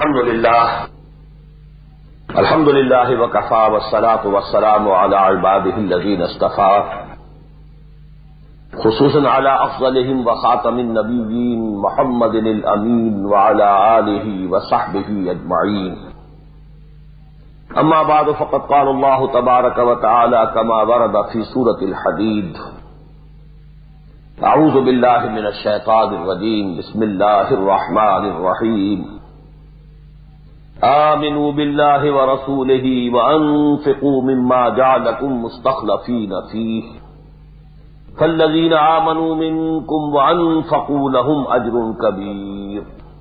अल्हम्दुलिल्लाह वकफा वस्सलातु वस्सलामु अला इबादिहिल्लज़ीना इस्तफ़ा खुसूसन अला अफ़ज़लिहिम व ख़ातमिन नबिय्यीन मुहम्मदिनिल अमीन व अला आलिहि व सहबिहि अजमईन। अम्मा बाद फ़क़द क़ाल अल्लाहु तबारक व तआला कमा वरद फ़ी सूरतिल हदीद अऊज़ु बिल्लाहि मिनश शैतानिर रजीम बिस्मिल्लाहिर रहमानिर रहीम आमिनू बिल्लाहि व रसूलिहि व अन्फ़िक़ू मिम्मा जअलकुम मुस्तख़लफ़ीन फ़ीह फ़ल्लज़ीना आमनू मिनकुम व अन्फ़क़ू लहुम अज्रुन कबीर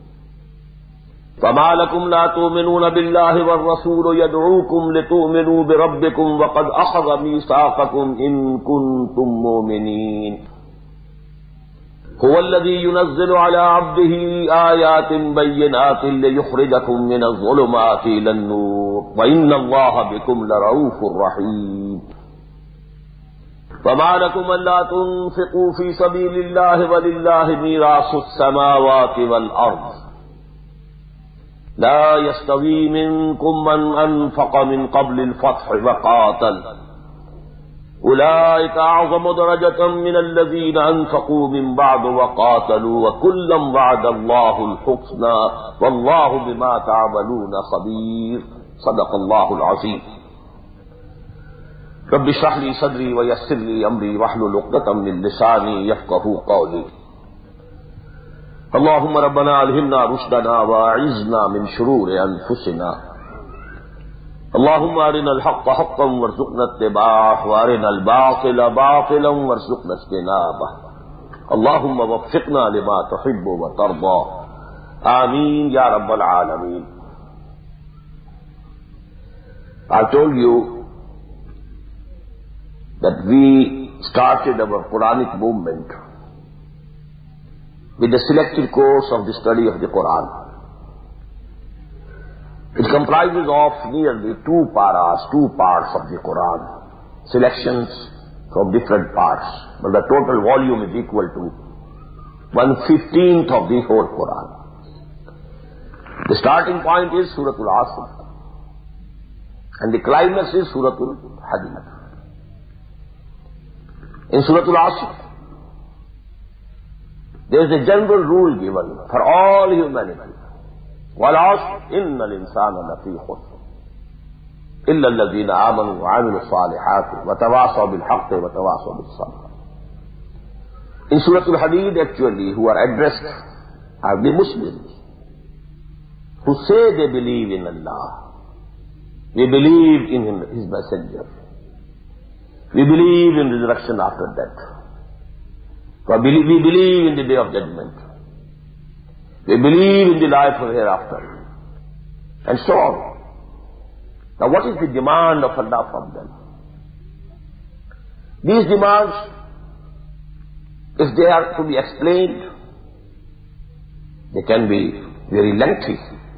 फ़मा लकुम ला तु'मिनून बिल्लाहि वर्रसूल यदऊकुम लितु'मिनू बिरब्बिकुम व क़द अख़ज़ मीसाक़कुम इन कुन्तुम मुमिनीन हुवल्लज़ी युनज़्ज़िलु अला अब्दिही आयातिन बय्यिनातिन लियुख़्रिजकुम मिनज़्ज़ुलुमाति इलन्नूर व इन्नल्लाहा बिकुम लरऊफ़ुर रहीम फ़मा लकुम अल्ला तुन्फ़िक़ू फ़ी सबीलिल्लाहि वलिल्लाहि मीरासुस समावाति वल अर्ज़ ला यस्तवी मिनकुम मन अनफ़क़ मिन क़ब्लिल फ़त्हि व क़ातल उलाइका अअज़मु दरजतम मिनल्लज़ीना अनफ़क़ू मिन बअद व क़ातलू व कुल्लन वअदल्लाहुल हुस्ना वल्लाहु बिमा तअमलून ख़बीर। सदक़ल्लाहुल अज़ीम। रब्बि इश्रह ली सदरी व यस्सिर ली अमरी वहलुल उक़दतम मिन लिसानी यफ़क़हू क़ौली। अल्लाहुम्मा रब्बना अल्हिमना रुश्दना व अइज़्ना मिन शुरूरि अनफुसिना। अल्लाहुम्मा अरिनल हक़्क़ हक़्क़न वरज़ुक़ना इत्तिबाअह व अरिनल बातिला बातिलन वरज़ुक़ना इज्तिनाबह। अल्लाहुम्मा वफ़्फ़िक़ना लिमा तुहिब्बु व तर्दा। आमीन या रब्बल आलमीन। I told you that we started our Quranic movement with the selected course of the study of the Quran. It comprises of nearly two parts of the Quran, selections from different parts, but the total volume is equal to 1/15 of the whole Quran. The starting point is Suratul Asr, and the climax is Suratul Hadid. In Suratul Asr, there is a general rule given for all humanity. وَالْعَصْرِ إِنَّ الْإِنسَانَ لَفِي خُسْرٍ إِلَّا الَّذِينَ آمَنُوا وَعَمِلُوا الصَّالِحَاتِ وَتَوَاصَوْا بِالْحَقِّ وَتَوَاصَوْا بِالصَّبْرِ. In Surah Al-Hadid, actually, who are addressed are the Muslims who say they believe in Allah. We believe in Him, His messenger. We believe in resurrection after death. We believe in the day of judgment. We believe in the life of hereafter. And so on. Now what is the demand of Allah from them? These demands, if they are to be explained, they can be very lengthy.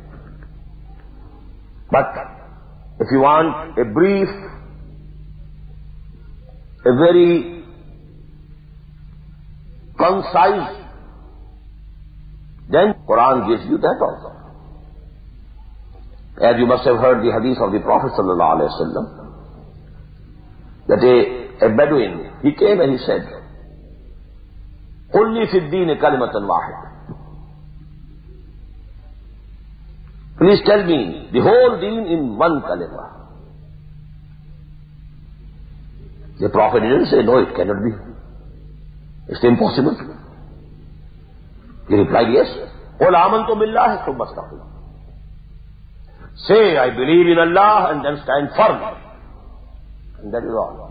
But if you want a brief, a very concise, then Quran gives you that also. As you must have heard the hadith of the Prophet sallallahu alaihi wasallam, that a Bedouin, he came and he said, "Qul li fi ad-din kalimatan wahida." Please tell me the whole deen in one kalima. The Prophet didn't say, "No, it cannot be. It's impossible." He replied, "Yes. Qul amantu billahi thumma istaqim." Say, "I believe in Allah," and then stand firm. And that is all.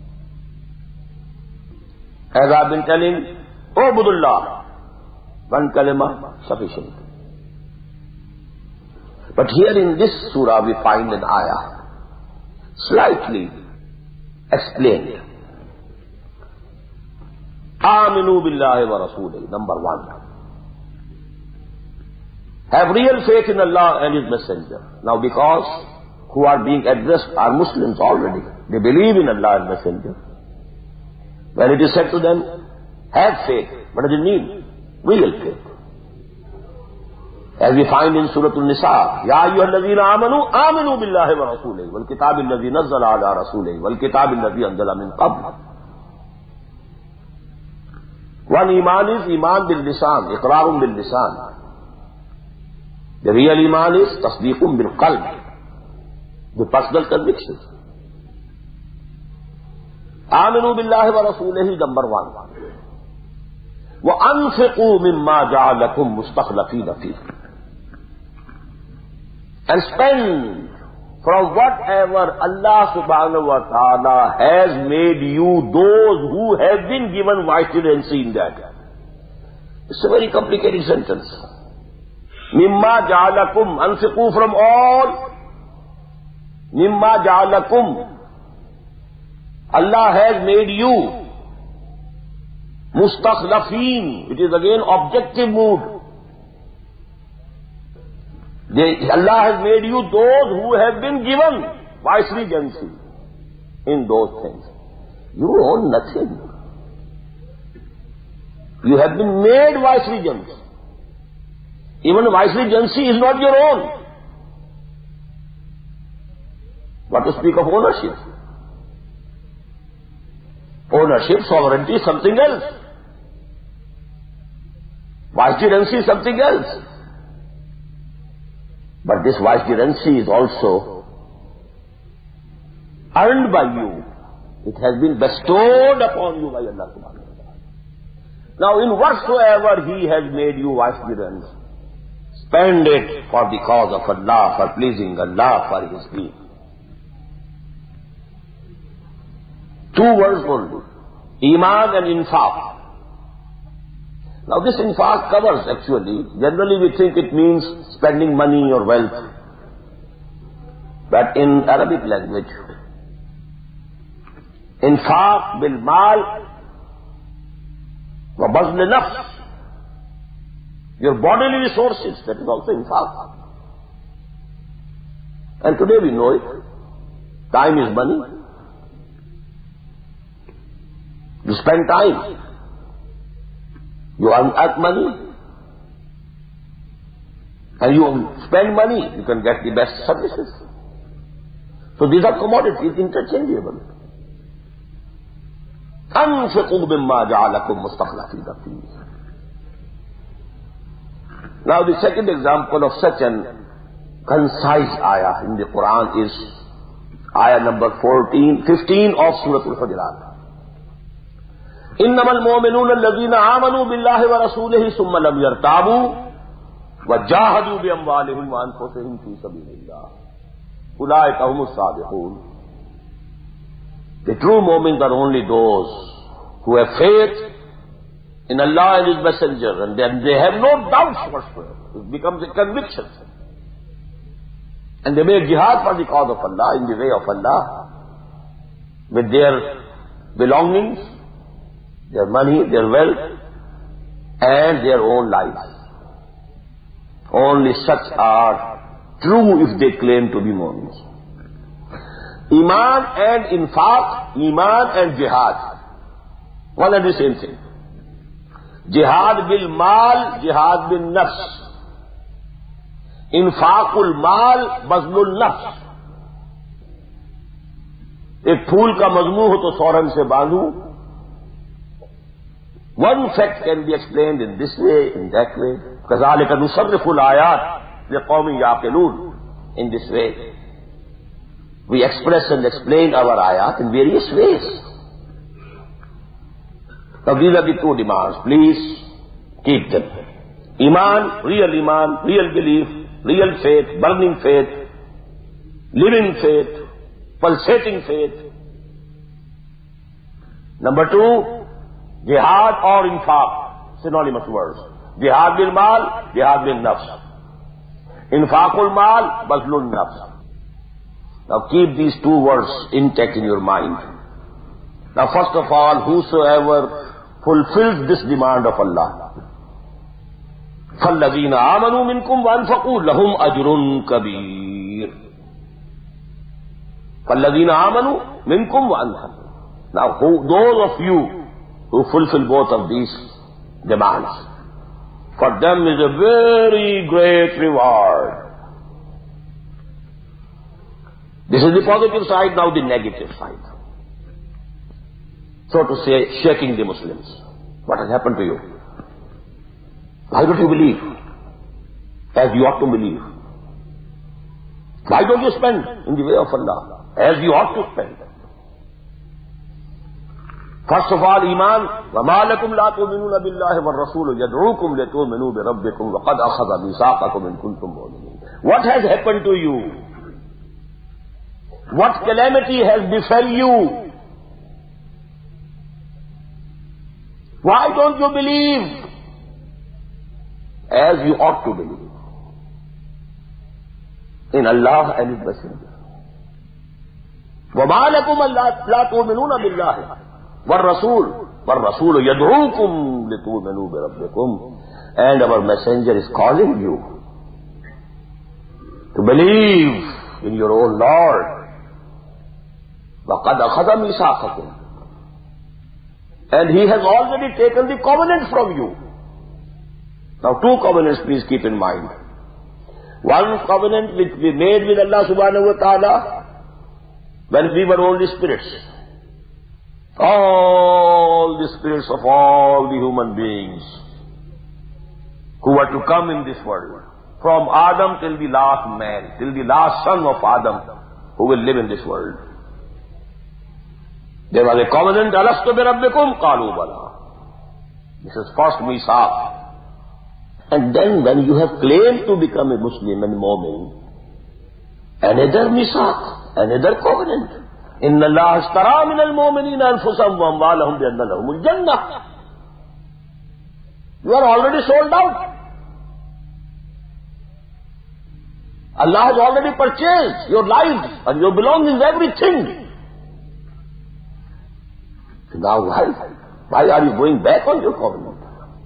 As I have been telling, Ubudullah, one kalima sufficient. But here in this surah we find an ayah slightly explained. Aminu billahi wa rasulihi, number one. Have real faith in Allah and His messenger. Now because who are being addressed are Muslims already. They believe in Allah and messenger. When it is said to them, have faith, what does it mean? Real faith. As we find in Surah An-Nisa, Ya ayyuhalladhina amanu, aminu billahi wa rasulihi, wal kitabi alladhi nazzala ala rasulihi, wal kitabi alladhi anzala min qabl. One iman is iman bil lisan, iqrarun bil lisan. The real iman is tasdeequn bil qalb, the personal conviction. Aminu billahi wa rasulihi, number one. Wa anfiqu mimma ja'alakum mustakhlafina fihi. And spend from whatever Allah subhanahu wa ta'ala has made you, those who have been given viceroy in that. It's a very complicated sentence. Mimma ja'alakum, anfiqu from all. Mimma ja'alakum, Allah has made you. Mustakhlafin, it is again objective mood. Allah has made you those who have been given viceregency in those things. You own nothing. You have been made viceregents. Even viceregency is not your own. What to speak of ownership? Ownership, sovereignty is something else. Viceregency is something else. But this viceroy is also earned by you. It has been bestowed upon you by Allah subhanahu wa ta'ala. Now in whatsoever He has made you viceroys, spend it for the cause of Allah, for pleasing Allah, for His deen. 2 words only. Iman and infaq. Now this infaq covers actually, generally we think it means spending money or wealth. But in Arabic language, infaq bil mal wa bazl nafs. Your bodily resources, that is also infaq. And today we know it. Time is money. You spend time. You earn money. And you spend money, you can get the best services. So these are commodities, interchangeable. أَنْفِقُوا مِمَّا جَعَلَكُمْ مُسْتَخْلَفِينَ فِيهِ. Now the second example of such an concise ayah in the Quran is ayah number 15 of Surah Al-Hujurat. إنما المؤمنون الذين آمنوا بالله ورسوله ثم لم يرتابوا وجاهدوا بأموالهم وأنفسهم في سبيل الله أولئك هم الصادقون. The true mu'mins are only those who have faith in Allah and His Messenger, and then they have no doubts whatsoever. It becomes a conviction. And they make jihad for the cause of Allah, in the way of Allah, with their belongings, their money, their wealth, and their own lives. Only such are true if they claim to be Muslims. Iman and infaq, Iman and jihad, one and the same thing. Jihad bil mal, jihad bil nafs. Infaqul mal, bazlul nafs. एक फूल का मजमू हो तो 100 रंग से बांधू. One fact can be explained in this way, in that way. كَذَلِكَ نُصَرِّفُ الْآيَاتِ لِقَوْمٍ يَعْقِلُونَ. In this way, we express and explain our ayat in various ways. Now these are the 2 demands. Please keep them. Iman, real belief, real faith, burning faith, living faith, pulsating faith. Number 2, jihad or infaq, synonymous words. Jihad bil mal, jihad bil nafs. Infaqul mal, bazlul nafs. Now keep these 2 words intact in your mind. Now first of all, whosoever fulfills this demand of Allah, فَالَّذِينَ آمَنُوا مِنْكُمْ وَأَنْفَقُوا لَهُمْ أَجْرٌ كَبِيرٌ. فَالَّذِينَ آمَنُوا مِنْكُمْ وَأَنْفَقُوا. Now those of you who fulfill both of these demands, For them is a very great reward. This is the positive side, now the negative side. So to say, shaking the Muslims. What has happened to you? Why don't you believe as you ought to believe? Why don't you spend in the way of Allah as you ought to spend? First of all, Iman. وَمَا لَكُمْ لَا تُؤْمِنُونَ بِاللَّهِ وَالرَّسُولُ يَدْعُوكُمْ لِتُؤْمِنُوا بِرَبِّكُمْ وَقَدْ أَخَذَ مِيثَاقَكُمْ إِن كُنتُم مُّؤْمِنِينَ. What has happened to you? What calamity has befell you? Why don't you believe as you ought to believe in Allah and His Messenger? وَمَا لَكُمْ لَا تُؤْمِنُونَ بِاللَّهِ وَالرَّسُولُ يَدْعُوكُمْ لِتُؤْمِنُوا بِرَبِّكُمْ. And our Messenger is calling you to believe in your own Lord. وَقَدْ أَخَذَ مِيثَاقَكُمْ. And He has already taken the covenant from you. Now 2 covenants please keep in mind. One covenant which we made with Allah subhanahu wa ta'ala when we were only spirits. All the spirits of all the human beings who were to come in this world, from Adam till the last man, till the last son of Adam who will live in this world. There was a covenant, alastu bi rabbikum qalu bala. This is first Mithaq. And then when you have claimed to become a Muslim and Mu'min, another Mithaq, another covenant. Inna Allah ashtara min al-mu'minina anfusahum wa amwalahum bi anna lahumul jannah. You are already sold out. Allah has already purchased your life and your belongings, everything. Now why are you going back on your covenant?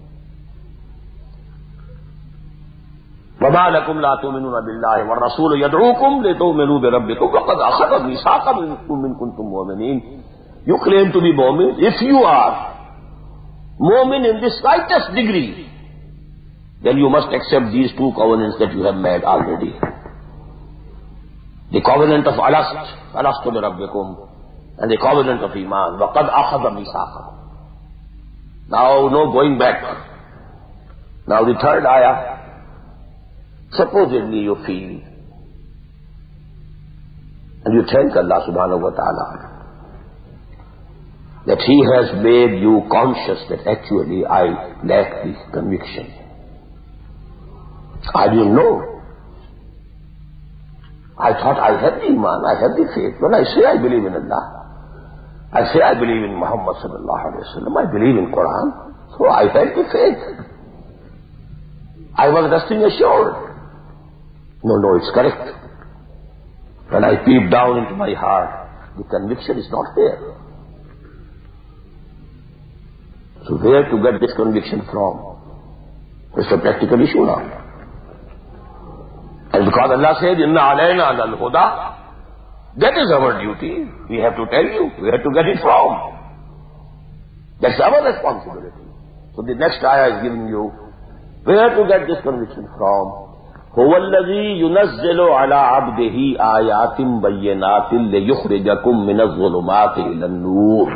وَمَا لَكُمْ لَا تُؤْمِنُونَ بِاللَّهِ وَالرَّسُولُ يَدْعُوكُمْ لِتُؤْمِنُوا بِرَبِّكُمْ وَقَدْ أَخَذَ مِيثَاقَكُمْ إِن كُنتُم مُّؤْمِنِينَ. You claim to be mu'min. If you are mu'min in the slightest degree, then you must accept these 2 covenants that you have made already. The covenant of alastu bi rabbikum, and the covenant of Iman. وَقَدْ أَخَذَ مِيثَاقَكُمْ. Now no going back. Now the 3rd ayah. Supposedly you feel and you thank Allah subhanahu wa ta'ala that He has made you conscious that actually I lack this conviction. I didn't know. I thought I had the Iman, I had the faith. When I say I believe in Allah, I say I believe in Muhammad sallallahu alayhi wa sallam, I believe in Quran. So I had the faith. I was resting assured. No, it's correct. When I peep down into my heart, the conviction is not there. So where to get this conviction from? It's a practical issue now. And because Allah said, Inna alayna lal huda, that is our duty. We have to tell you where to get it from. That's our responsibility. So the next ayah is giving you where to get this conviction from. هُوَ الَّذِي يُنَزِّلُ عَلَىٰ عَبْدِهِ آيَاتٍ بَيِّنَاتٍ لِيُخْرِجَكُم مِّنَ الظُّلُمَاتِ إِلَى النُّورِ.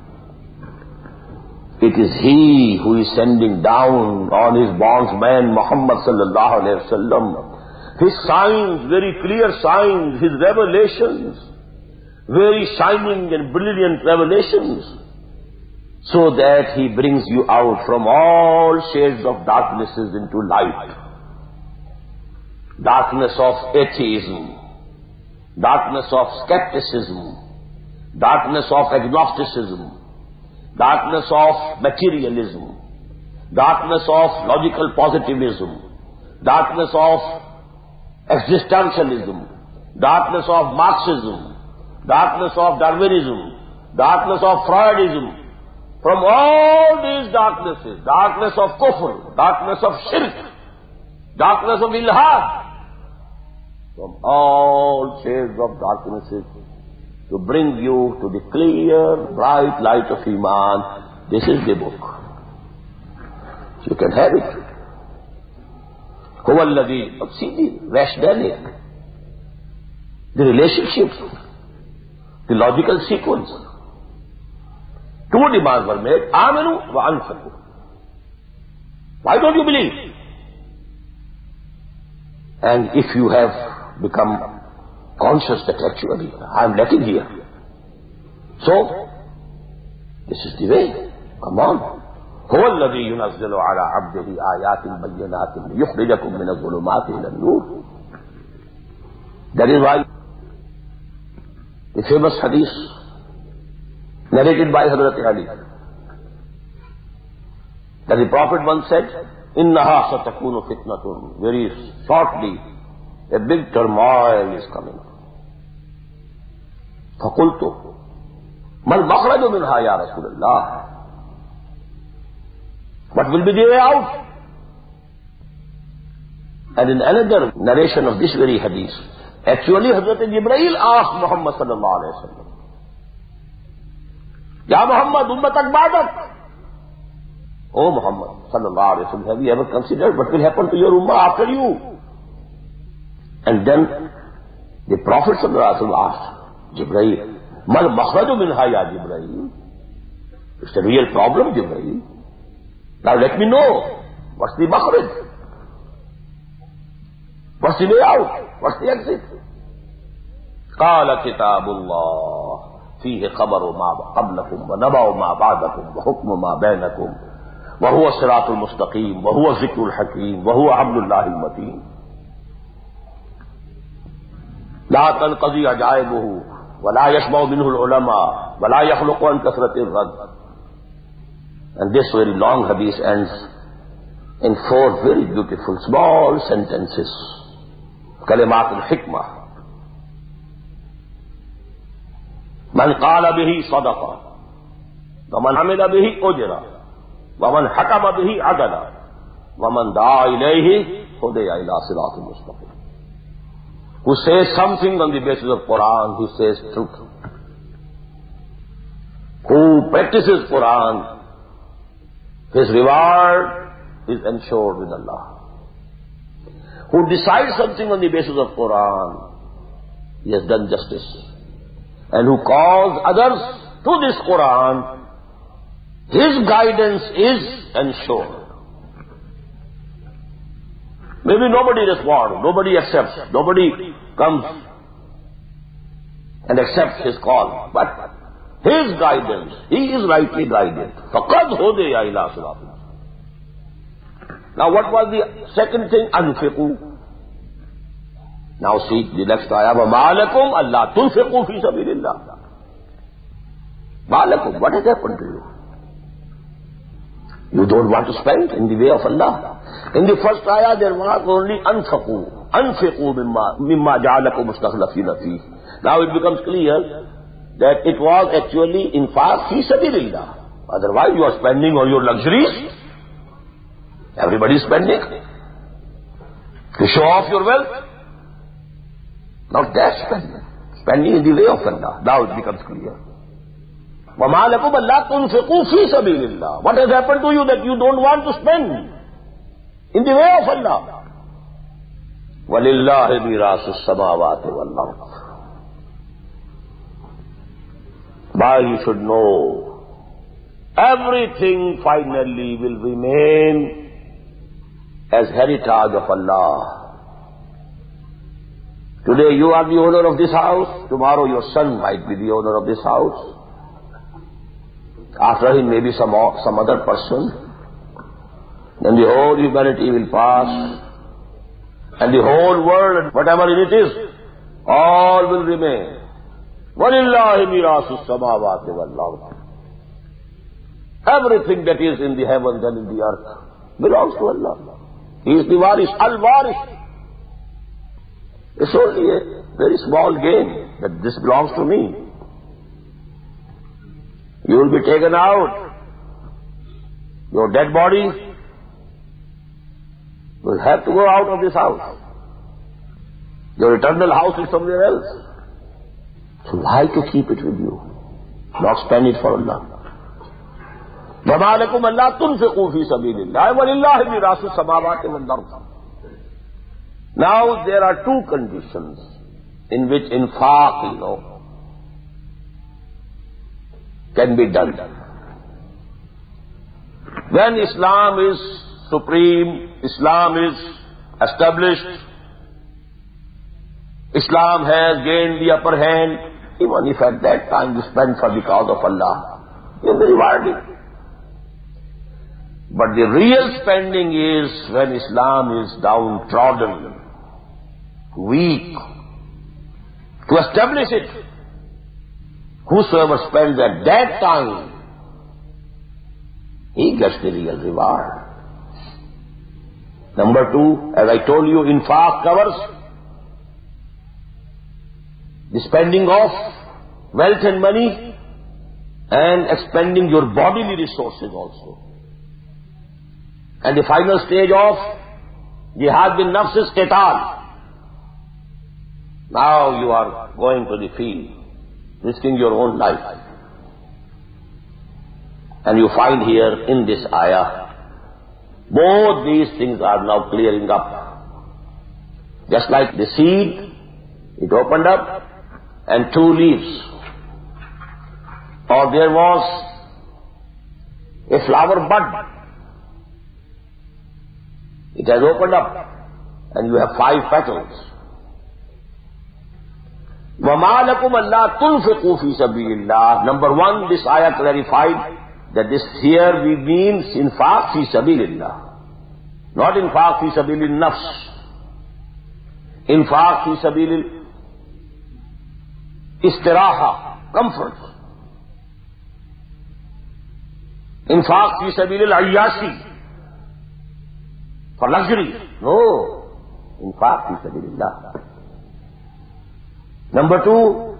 It is He who is sending down on His bondsman Muhammad sallallahu alayhi wa sallam His signs, very clear signs, His revelations, very shining and brilliant revelations, so that He brings you out from all shades of darknesses into light. Darkness of atheism, darkness of skepticism, darkness of agnosticism, darkness of materialism, darkness of logical positivism, darkness of existentialism, darkness of Marxism, darkness of Darwinism, darkness of Freudism. From all these darknesses, darkness of kufr, darkness of shirk, darkness of ilhad, from all shades of darknesses, to bring you to the clear, bright light of Iman. This is the book. You can have it. Huwa alladhi, see the rationale, the relationship, the logical sequence. Two demands were made, aminu wa anfiqu. Why don't you believe? And if you have become conscious that actually I am lacking here, so this is the way. Come on. هو الذي ينزل على عبده آيات بينات ليخرجكم من الظلمات إلى النور. That is why the famous hadith narrated by Hazrat Ali, that the Prophet once said, إِنَّهَا سَتَكُونُ فِتْنَةٌ, very shortly a big turmoil is coming. فَقُلْتُ مَا الْمَخْرَجُ مِنْهَا يَا رَسُولَ اللَّهِ. What will be the way out? And in another narration of this very hadith, actually Hazrat Jibreel asked Muhammad sallallahu alayhi wa sallam, Ya Muhammad, ummatak ba'dak. Oh Muhammad sallallahu alayhi wa sallam, have you ever considered what will happen to your ummah after you? And then the Prophet sallallahu alayhi wa sallam asked Jibreel, Mal makhraju minha ya Jibreel. It's a real problem, Jibreel. Now let me know, what's the makhraj? What's the way out? What's the exit? قال كتاب الله فيه خبر ما قبلكم ونبأ ما بعدكم وحكم ما بينكم وهو الصراط المستقيم وهو الذكر الحكيم وهو عبد الله المتين لا تنقضي عجائبه ولا يشبع منه العلماء ولا يخلق عن كثرة الرد. And this very long hadith ends in 4 very beautiful small sentences. Kalimat al-hikmah. Man qala bihi sadaqa, wa man amila bihi ujra, wa man hakama bihi adala, wa man da'a ilayhi hudiya ila siratil mustaqim. Who says something on the basis of Quran, he says truth. Who practices Quran, his reward is ensured with Allah. Who decides something on the basis of Quran, he has done justice. And who calls others to this Quran, his guidance is ensured. Maybe nobody responds, nobody accepts, nobody comes and accepts his call, but his guidance, he is rightly guided. فَقَدْ هُدِيَ إِلَىٰ صِرَاطٍ. Now what was the second thing? أَنْفِقُوا. Now see the next ayah. وَمَا لَكُمْ أَلَّا تُنْفِقُوا فِي سَبِيلِ اللَّهِ. مَا لَكُمْ, what has happened to you? You don't want to spend in the way of Allah. In the first ayah there was only أَنْفِقُوا. أَنْفِقُوا مِمَّا جَعَلَكُمْ مُسْتَخْلَفِينَ فِيهِ. Now it becomes clear that it was actually infaq fi sabilillah. Otherwise you are spending on your luxuries. Everybody is spending to show off your wealth. Not that spending. Spending in the way of Allah. Now it becomes clear. وَمَا لَكُمْ أَلَّا تُنْفِقُوا فِي سَبِيلِ اللَّهِ. What has happened to you that you don't want to spend in the way of Allah? وَلِلَّهِ مِيرَاثُ السَّمَاوَاتِ وَالْأَرْضِ. But you should know, everything finally will remain as heritage of Allah. Today you are the owner of this house, tomorrow your son might be the owner of this house. After him maybe some other person. Then the whole humanity will pass, and the whole world, whatever it is, all will remain. وَلِلَّهِ مِيرَاثُ السَّمَاوَاتِ وَالْأَرْضِ. Everything that is in the heavens and in the earth belongs to Allah. He is the waris, al-waris. It's only a very small game that this belongs to me. You will be taken out. Your dead body will have to go out of this house. Your eternal house is somewhere else. So why to keep it with you? Not spend it for Allah. وَمَا لَكُمْ أَلَّا تُنْفِقُوا فِي سَبِيلِ اللَّهِ وَلِلَّهِ مِيرَاثُ السَّمَاوَاتِ وَالْأَرْضِ. Now there are two conditions in which infaq, can be done. When Islam is supreme, Islam is established, Islam has gained the upper hand, even if at that time you spend for the cause of Allah, you'll be rewarded. But the real spending is when Islam is downtrodden, weak. To establish it, whosoever spends at that time, he gets the real reward. Number two, as I told you, infaq covers the spending of wealth and money and expending your bodily resources also. And the final stage of jihad bin nafs is qital. Now you are going to the field, risking your own life. And you find here in this ayah, both these things are now clearing up. Just like the seed, it opened up and two leaves. Or there was a flower bud. It has opened up and you have 5 petals. وَمَا لَكُمْ أَلَّا تُنْفِقُوا فِي سَبِيلِ اللَّهِ. Number one, this ayah clarified that this here we means infaq fi sabilillah, not infaq fi sabilin nafs. Infaq fi sabilil istiraha, comfort. Infaq fi sabilil ayyashi, for luxury. No, infaq fi sabilillah. Number two,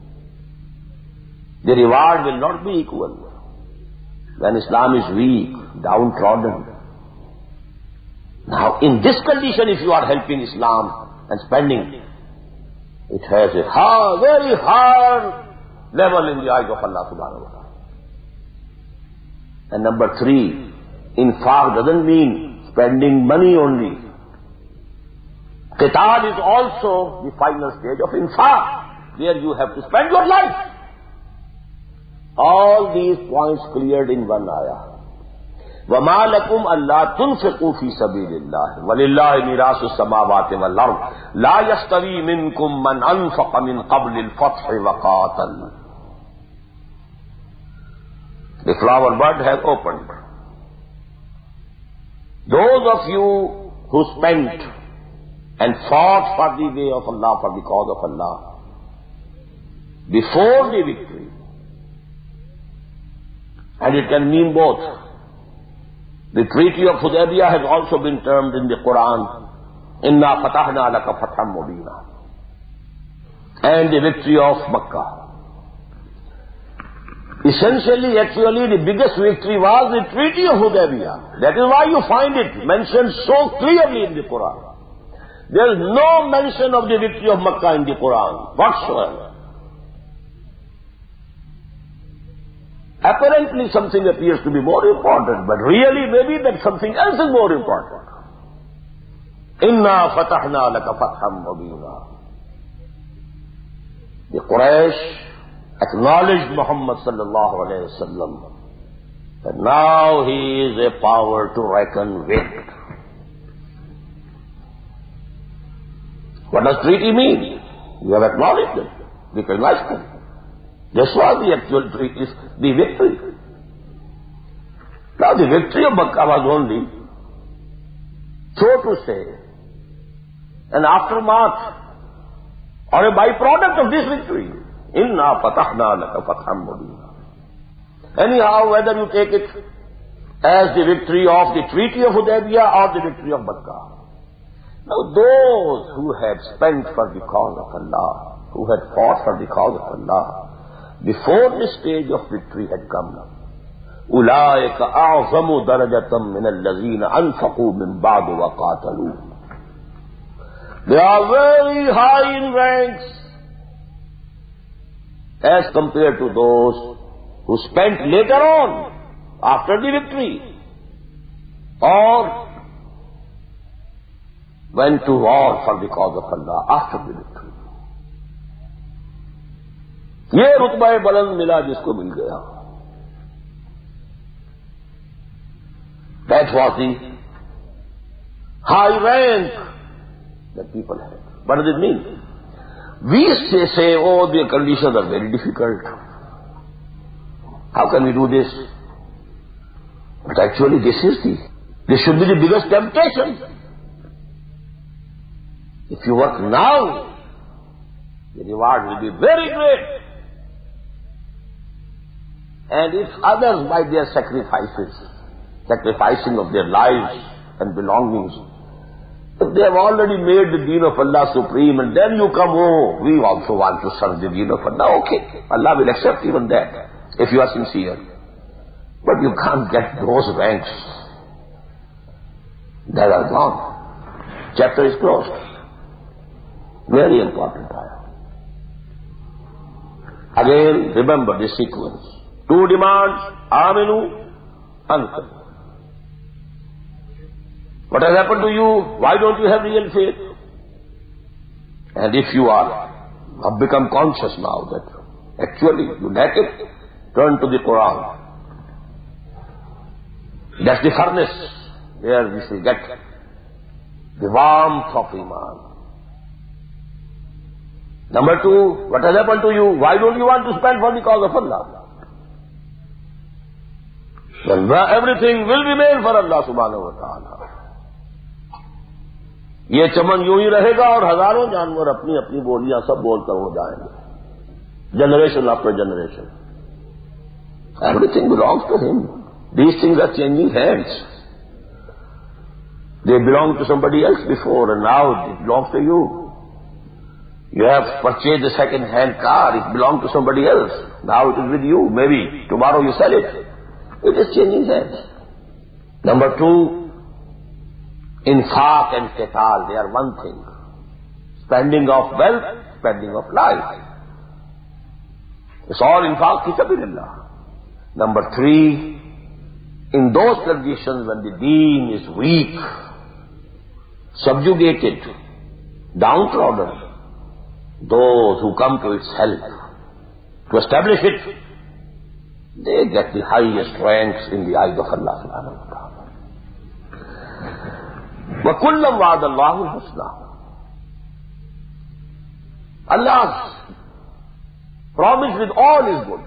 the reward will not be equal. When Islam is weak, downtrodden. Now, in this condition, if you are helping Islam and spending, it has a very hard level in the eyes of Allah subhanahu wa ta'ala. And number three, infaq doesn't mean spending money only. Qital is also the final stage of infaq. There you have to spend your life. All these points cleared in one ayah. وَمَا لَكُمْ أَلَّا تُنْفِقُوا فِي سَبِيلِ اللَّهِ وَلِلَّهِ مِيرَاثُ السَّمَاوَاتِ وَالْأَرْضِ لَا يَسْتَوِي مِنْكُمْ مَنْ أَنْفَقَ مِنْ قَبْلِ الْفَتْحِ وَقَاتَلَ. The flower bud has opened. Those of you who spent and fought for the way of Allah, for the cause of Allah, before the victory, and it can mean both. The Treaty of Hudaybiyah has also been termed in the Quran, Inna fatahna laka fatham mubina, and the victory of Makkah. Essentially, actually, the biggest victory was the Treaty of Hudaybiyah. That is why you find it mentioned so clearly in the Quran. There is no mention of the victory of Makkah in the Quran whatsoever. Apparently something appears to be more important, but really maybe that something else is more important. Inna fatahna laka fatham mubina. The Quraysh acknowledged Muhammad sallallahu alayhi wa sallam, that now he is a power to reckon with. What does treaty mean? You have acknowledged it, recognized it. This was the actual treaty, the victory. Now the victory of Makkah was only, so to say, an aftermath or a byproduct of this victory. Inna fatahna laka fatham mubina. Anyhow, whether you take it as the victory of the Treaty of Hudaybiyah or the victory of Makkah. Now those who had spent for the cause of Allah, who had fought for the cause of Allah, before the stage of victory had come, أُولَٰئِكَ أَعْظَمُ دَرَجَةً مِّنَ الَّذِينَ أَنْفَقُوا مِن بَعْدُ وَقَاتَلُوا. They are very high in ranks as compared to those who spent later on, after the victory, or went to war for the cause of Allah after the victory. ये रुतबा बुलंद मिला जिसको मिल गया. That was the high rank that people had. What does it mean? We say, oh, the conditions are very difficult. How can we do this? But actually this should be the biggest temptation. If you work now, the reward will be very great. And if others, by their sacrificing of their lives and belongings, if they have already made the deen of Allah supreme, and then you come, oh, we also want to serve the deen of Allah, okay, Allah will accept even that, if you are sincere. But you can't get those ranks. They are gone. Chapter is closed. Very important ayah. Again, remember this sequence. Two demands, aminu, ankum. What has happened to you? Why don't you have real faith? And if you have become conscious now that actually you lack it, turn to the Quran. That's the furnace where we shall get the warmth of Iman. Number two, what has happened to you? Why don't you want to spend for the cause of Allah? Then everything will be made for Allah subhanahu wa ta'ala. ये चमन यूं ही रहेगा और हजारों जानवर अपनी अपनी बोलियां सब बोलकर हो जाएंगे. Generation after generation. Everything belongs to him. These things are changing hands. They belonged to somebody else before and now it belongs to you. You have purchased a second-hand car, it belonged to somebody else. Now it is with you. Maybe tomorrow you sell it. It is changing hands. Number two, infaq and qital, they are one thing. Spending of wealth, spending of life. It's all infaq fi sabilillah. Number three, in those conditions when the deen is weak, subjugated, downtrodden, those who come to its help to establish it, they get the highest ranks in the eyes of Allah subhanahu wa ta'ala. وَكُلًّا وَعَدَ اللَّهُ الْحُسْنَى. Allah's promise with all is good.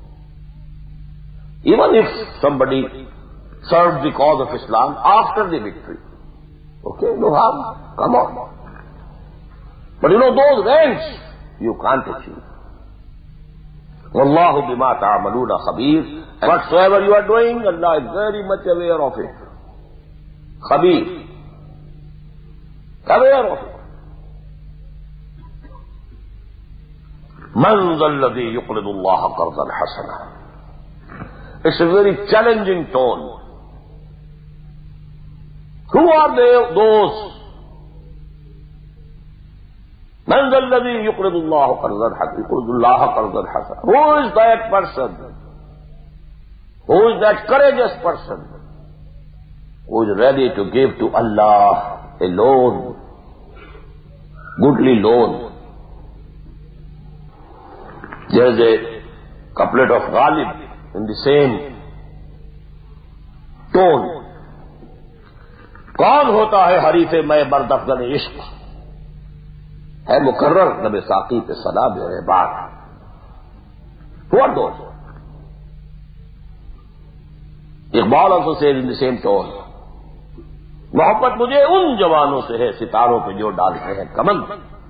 Even if somebody served the cause of Islam after the victory, okay, no harm, come on. But those ranks you can't achieve. Wallahu bima ta'amaluna khabir. Whatsoever you are doing, Allah is very much aware of it. Khabir. Aware of it. Man zalladhi yuqridu Allah qardan hasana. It's a very challenging tone. Who are those? Man zalladhi yuqridu Allah qardan hasana. Yuqridu Allah qardan hasana. Who is that person? Who is that courageous person who is ready to give to Allah a loan, goodly loan? There is a couplet of Ghalib in the same tone. कौन होता है हरीफे मैं बरदफ्गन इश्क, है मुकर्रर नबे साकी पे सदा मेरे बात. Who are those? Iqbal also says in the same tone, मोहब्बत मुझे उन जवानों से है सितारों पे जो डालते हैं कमंद.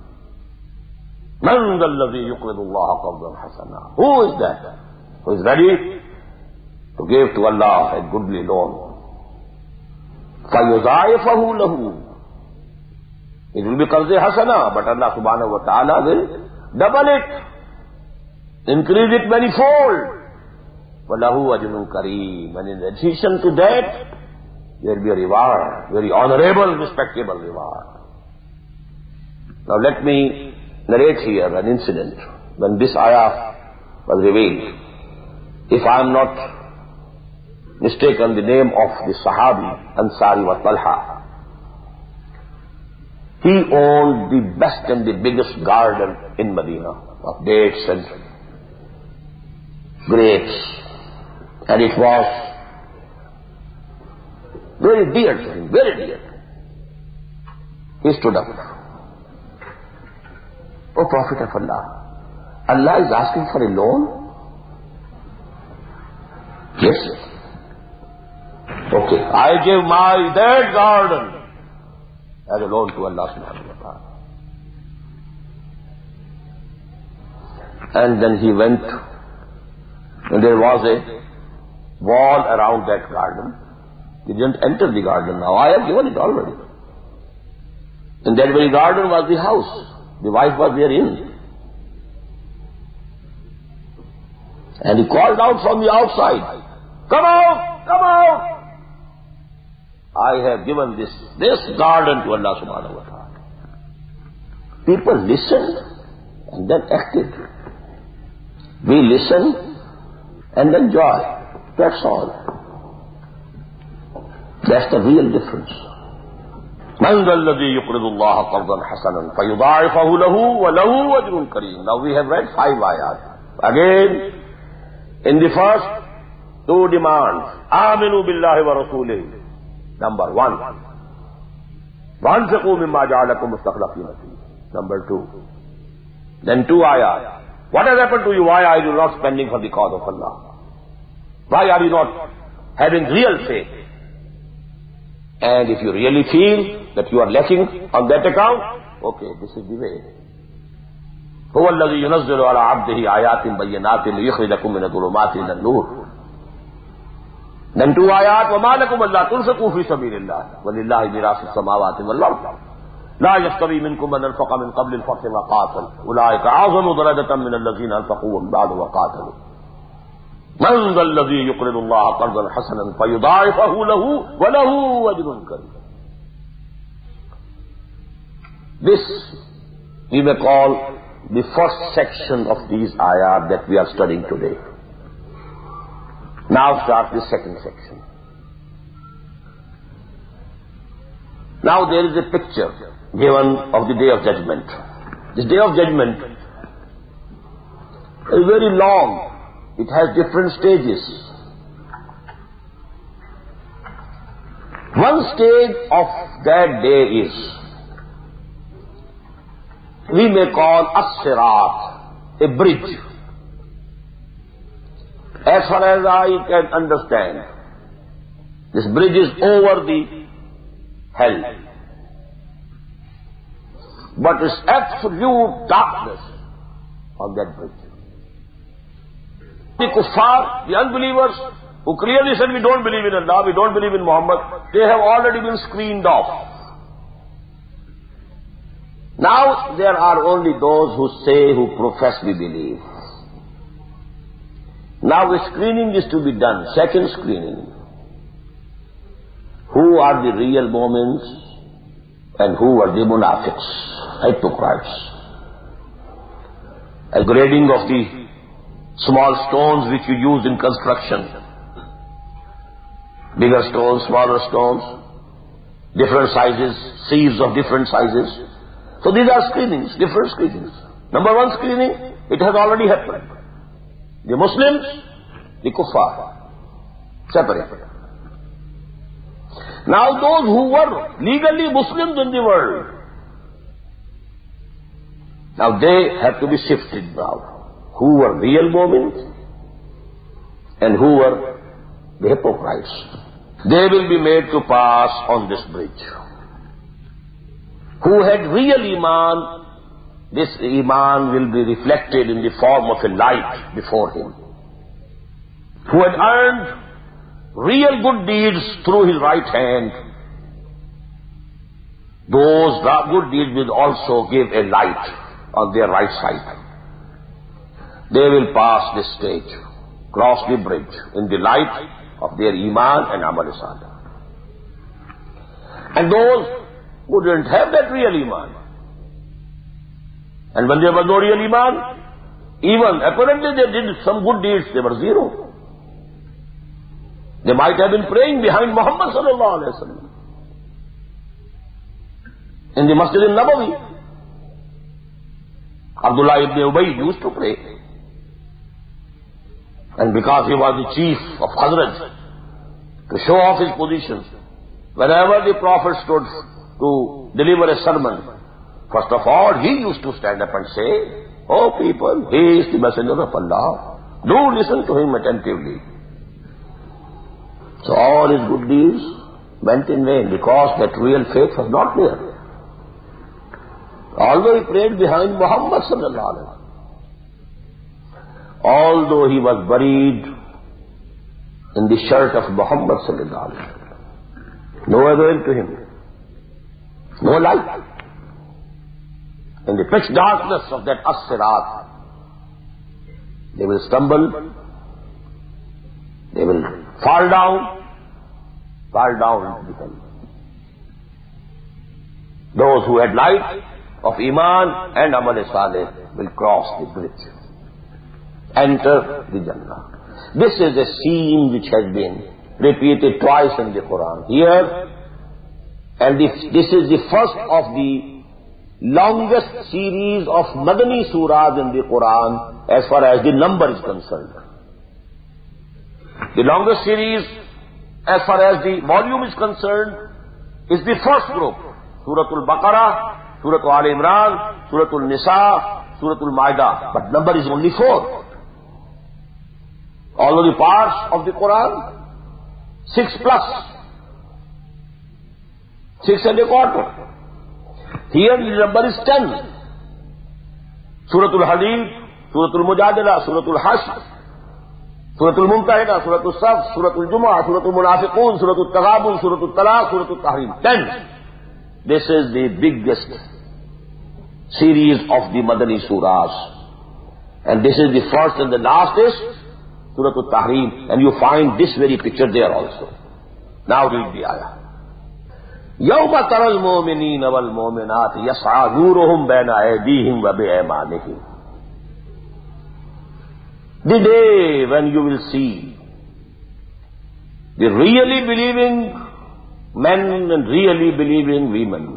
मन ज़ल्लज़ी युक़रिदुल्लाह क़र्ज़न हसना. Who is that? Who is ready to give to Allah a goodly loan? فَيُضَاعِفَهُ لَهُ. It will be qarz hasana, but Allah subhanahu wa ta'ala will double it, increase it manifold. وَلَهُ أَجْرٌ كَرِيمٌ. And in addition to that, there will be a reward, very honorable, respectable reward. Now let me narrate here an incident when this ayah was revealed. If I am not mistaken, the name of the Sahabi, Ansari wa Talha. He owned the best and the biggest garden in Medina of dates and grapes. And it was very dear to him, very dear. He stood up. O Prophet of Allah, Allah is asking for a loan? Yes. Okay, I give that garden as a loan to Allah subhanahu wa ta'ala. And then he went, and there was a wall around that garden. He didn't enter the garden now. I have given it already. In that very garden was the house. The wife was therein. And he called out from the outside, "Come out! Come out! I have given this garden to Allah subhanahu wa ta'ala." People listened and then acted. We listen and then joy. That's all. That's the real difference. مَنْ ذَا الَّذِي يُقْرِضُ اللَّهَ قَرْضًا حَسَنًا فَيُضَاعِفَهُ لَهُ وَلَهُ أَجْرٌ كَرِيمٌ. Now we have read 5 ayat. Again, in the first 2 demands, آمِنُوا بِاللَّهِ وَرَسُولِهِ. Number 1. وَأَنْفِقُوا مِمَّا جَعَلَكُمْ مُسْتَخْلَفِينَ فِيهِ. Number 2. Then 2 ayat. What has happened to you? Why are you not spending for the cause of Allah? Why are you not having real faith? And if you really feel that you are lacking on that account, okay, this is the way. هُوَ الَّذِي يُنَزِّلُ عَلَىٰ عَبْدِهِ آيَاتٍ بَيِّنَاتٍ لِيُخْرِجَكُم مِّنَ الظُّلُمَاتِ إِلَى النُّورِ. Then 2 ayat, وَمَا لَكُمْ أَلَّا تُنْفِقُوا فِي سَبِيلِ اللَّهِ وَلِلَّهِ مِيرَاثُ السَّمَاوَاتِ وَالْأَرْضِ لَا يَسْتَوِي مِنكُم مَّنْ أَنفَقَ مِن قَبْلِ الْفَتْحِ وَقَاتَلَ أُولَٰئِكَ أَعْظَمُ دَرَجَةً مِّنَ الَّذِينَ أَنفَقُوا مِن بَعْدُ وَقَاتَلُوا. مَنْ ذَا الَّذِي يُقْرِضُ اللَّهَ قَرْضًا حَسَنًا فَيُضَاعِفَهُ لَهُ وَلَهُ أَجْرٌ كَرِيمٌ. This we may call the first section of these ayat that we are studying today. Now starts the second section. Now there is a picture given of the Day of Judgment. This Day of Judgment is very long. It has different stages. One stage of that day is, we may call as-sirat, a bridge. As far as I can understand, this bridge is over the hell. But it's absolute darkness on that bridge. The kuffar, the unbelievers, who clearly said, we don't believe in Allah, we don't believe in Muhammad, they have already been screened off. Now there are only those who profess we believe. Now the screening is to be done, second screening. Who are the real mu'mins and who are the munafiqs, hypocrites. A grading of the small stones which you use in construction. Bigger stones, smaller stones, different sizes, sieves of different sizes. So these are screenings, different screenings. Number 1 screening, it has already happened. The Muslims, the kuffar, separate. Now those who were legally Muslims in the world, now they have to be sifted now. Who were real mu'mins and who were the hypocrites. They will be made to pass on this bridge. Who had real iman, this iman will be reflected in the form of a light before him. Who had earned real good deeds through his right hand, those good deeds will also give a light on their right side. They will pass this stage, cross the bridge in the light of their iman and amal salih. And those who didn't have that real iman, and when there was no real iman, even apparently they did some good deeds, they were zero. They might have been praying behind Muhammad sallallahu alaihi wasallam. In the Masjid al-Nabawi, Abdullah ibn Ubay used to pray. And because he was the chief of Hazrat, to show off his position, whenever the Prophet stood to deliver a sermon, first of all, he used to stand up and say, "Oh people, he is the messenger of Allah. Do listen to him attentively." So all his good deeds went in vain because that real faith was not there. Although he prayed behind Muhammad sallallahu alaihi wasallam, although he was buried in the shirt of Muhammad sallallahu alaihi wasallam, no avail to him, no light. In the pitch darkness of that as-sirat, they will stumble, they will fall down into the hell. Those who had light of Iman and Amal Saleh will cross the bridge, enter the Jannah. This is a scene which has been repeated twice in the Quran. Here, and this is the first of the longest series of Madani surahs in the Quran as far as the number is concerned. The longest series as far as the volume is concerned is the first group, Suratul Baqarah, Suratul Al Imran, Suratul Nisa, Suratul Ma'idah. But number is only 4. All of the parts of the Quran, 6 plus. 6 and a quarter. Here the number is 10. Suratul Hadid, Suratul Mujadila, Suratul Hashr, Suratul Mumtahina, Suratul Saf, Suratul Jumu'ah, Suratul Munafiqun, Suratul Taghabun, Suratul Talaq, Suratul Tahrim. 10. This is the biggest series of the Madani surahs. And this is the first and the last is Suratul Tahrim. And you find this very picture there also. Now read the ayah. يَوْمَ تَرَى الْمُؤْمِنِينَ وَالْمُؤْمِنَاتِ يَسْعَى نُورُهُمْ بَيْنَ أَيْدِيهِمْ وَبِأَيْمَانِهِمْ. The day when you will see the really believing men and really believing women,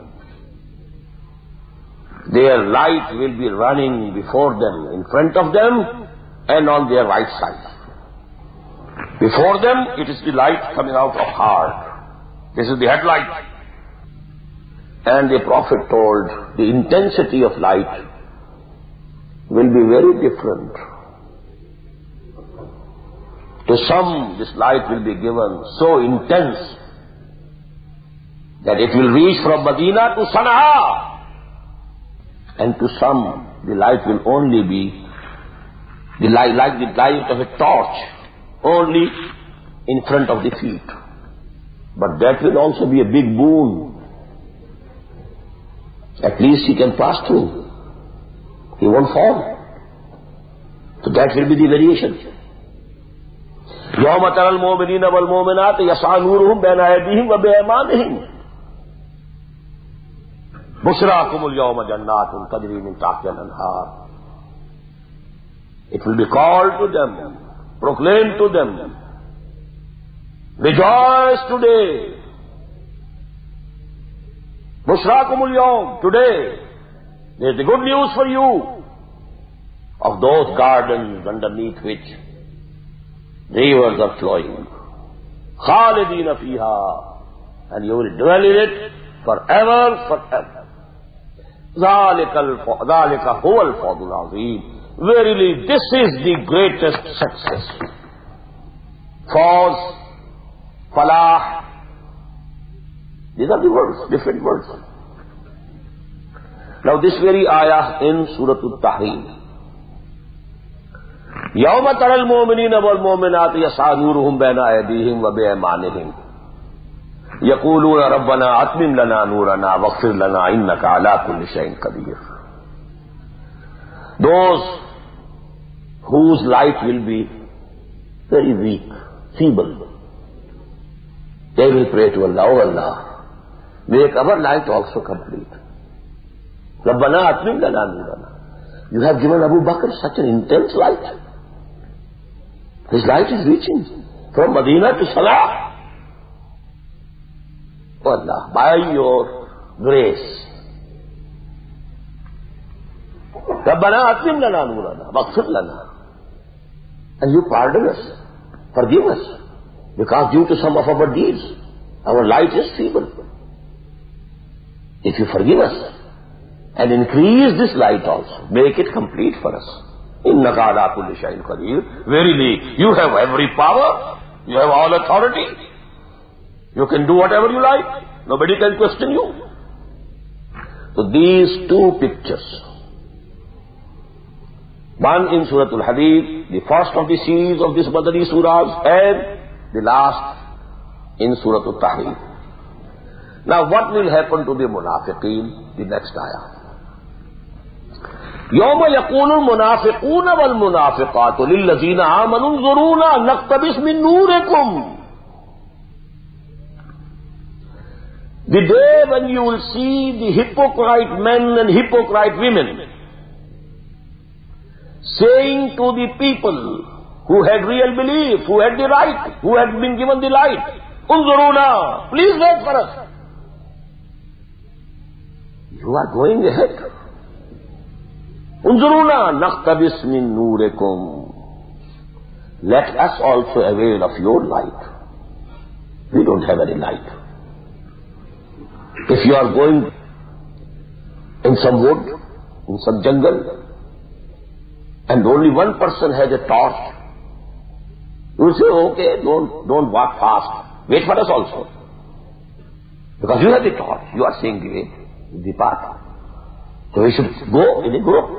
their light will be running before them, in front of them, and on their right side. Before them, it is the light coming out of heart. This is the headlight. And the Prophet told the intensity of light will be very different. To some, this light will be given so intense that it will reach from Medina to Sana'a. And to some, the light will only be like the light of a torch, only in front of the feet. But that will also be a big boon. At least he can pass through. He won't fall. So that will be the variation. يَوْمَ تَرَى الْمُؤْمِنِينَ وَالْمُؤْمِنَاتِ يَسْعَى نُورُهُمْ بَيْنَ أَيْدِيهِمْ وَبِأَيْمَانِهِمْ بُشْرَاكُمُ الْيَوْمَ جَنَّاتٌ تَجْرِي مِنْ تَحْتِهَا الْأَنْهَارُ. It will be called to them, proclaimed to them, rejoice today. بُشْرَاكُمُ الْيَوْمَ, today there is the good news for you of those gardens underneath which rivers are flowing. خَالِدِينَ فِيهَا, and you will dwell in it forever, forever. ذَلِكَ هُوَ الْفَوْزُ الْعَظِيمُ. Verily, this is the greatest success. Fawz, falah, these are the words, different words. Now this very ayah in Surah Al-Tahrim. يَوْمَ تَرَى الْمُؤْمِنِينَ وَالْمُؤْمِنَاتِ يَسْعَى نُورُهُمْ بَيْنَ أَيْدِيهِمْ وَبِأَيْمَانِهِمْ يَقُولُونَ رَبَّنَا أَتْمِمْ لَنَا نُورَنَا وَاغْفِرْ لَنَا إِنَّكَ عَلَى كُلِّ شَيْءٍ قَدِيرٌ. Those whose light will be very weak, feeble, they will pray to Allah, "Oh Allah, make our light also complete. رَبَّنَا أَتْمِمْ لَنَا نُورَنَا." You have given Abu Bakr such an intense light. His light is reaching from Medina to Salah. Oh Allah, by your grace, Rabbana atmim lana nurana, waghfir lana. And you pardon us, forgive us, because due to some of our deeds, our light is feeble. If you forgive us and increase this light also, make it complete for us. Innaka ala kulli shay'in qadir. Verily, you have every power, you have all authority. You can do whatever you like. Nobody can question you. So these two pictures, one in Surah Al-Hadid, the first of the series of this Madani surahs, and the last in Surah Al-Tahrim. Now what will happen to the munafiqeen? The next ayah. يَوْمَ يَقُولُ الْمُنَافِقُونَ وَالْمُنَافِقَاتُ لِلَّذِينَ آمَنُوا انظُرُونَا نَقْتَبِسْ مِنْ نُورِكُمْ. The day when you will see the hypocrite men and hypocrite women saying to the people who had real belief, who had the right, who had been given the light, Unzuruna, please wait for us. You are going ahead. Unzuruna naqtabis min nurekum. Let us also avail of your light. We don't have any light. If you are going in some wood, in some jungle, and only one person has a torch, you will say, okay, don't walk fast. Wait for us also. Because you have the torch, you are seeing the way, the path. So we should go in a group.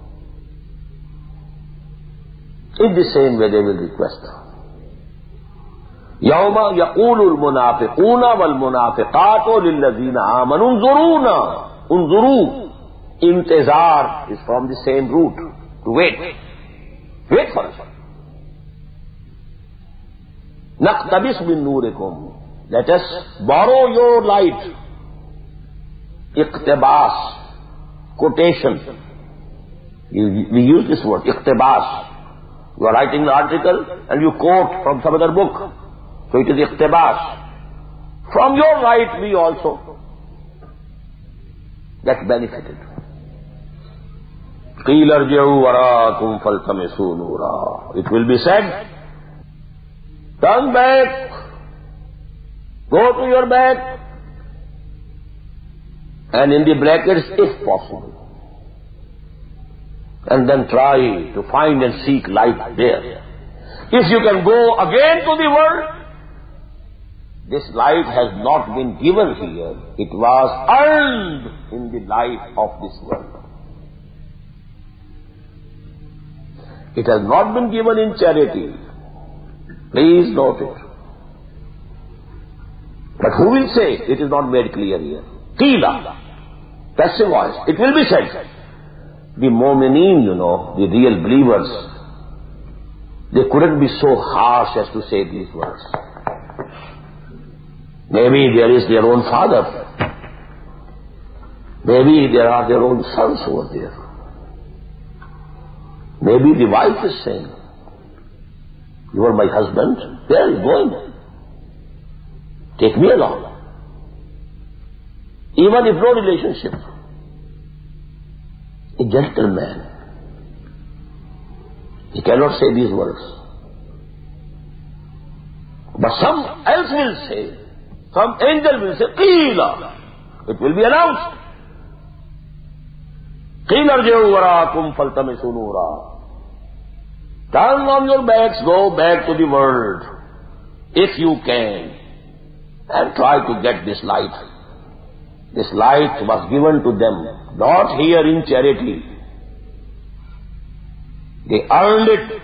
In the same way they will request. يَوْمَ يَقُولُ الْمُنَافِقُونَ وَالْمُنَافِقَاتُ لِلَّذِينَ آمَنُوا انظُرُونَا. Unzuru. Intizar is from the same root. To wait. Wait for us. نَقْتَبِسْ مِن نُورِكُمْ. Let us borrow your light. Iqtibas. Quotation. We use this word, iqtibas. You are writing the article and you quote from some other book. So it is iqtibas. From your light we also get benefited. قِيلَ ارْجِعُوا وَرَاءَكُمْ فَالْتَمِسُوا نُورًا. It will be said, turn back, go to your back, and in the brackets, if possible. And then try to find and seek light there. If you can go again to the world, this light has not been given here. It was earned in the life of this world. It has not been given in charity. Please note it. But who will say? It is not made clear here. Qila. Passive voice. It will be said. The mu'mineen, the real believers, they couldn't be so harsh as to say these words. Maybe there is their own father. Maybe there are their own sons over there. Maybe the wife is saying, you are my husband, where are you going? Take me along. Even if no relationship. A gentleman, he cannot say these words. But some else will say, some angel will say, Qila. It will be announced. Qila arji'u waraakum faltamisu noora. Turn on your backs, go back to the world, if you can, and try to get this light. This light was given to them, not here in charity. They earned it.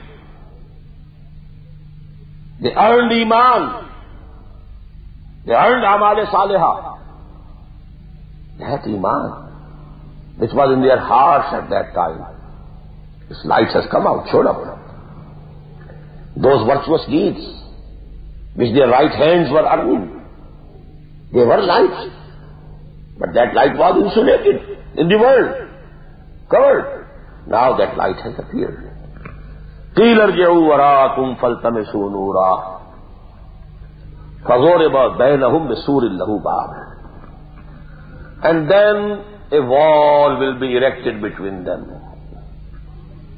They earned Iman. They earned Amal Salihah. That Iman, which was in their hearts at that time, this light has come out, showed up. Those virtuous deeds, which their right hands were earning, they were light. But that light was insulated in the world, covered. Now that light has appeared. قِيلَ ارْجِعُوا وَرَاءَكُمْ فَالْتَمِسُوا نُورًا فَضُرِبَ بَيْنَهُمْ بِسُورٍ لَهُ بَابٌ. And then a wall will be erected between them.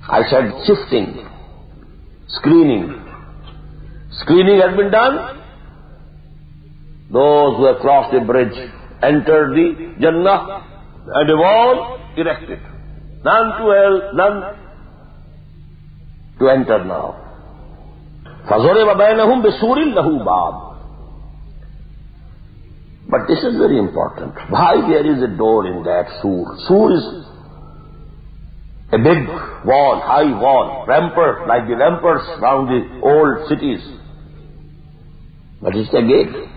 I said sifting, screening. Screening has been done. Those who have crossed the bridge entered the Jannah and a wall erected. None to hell, none to enter now. فَضُرِبَ بَيْنَهُمْ بِسُورٍ لَهُ بَابٍ. But this is very important. Why there is a door in that sur? Sur is a big wall, high wall, rampart, like the ramparts around the old cities. But it's a gate.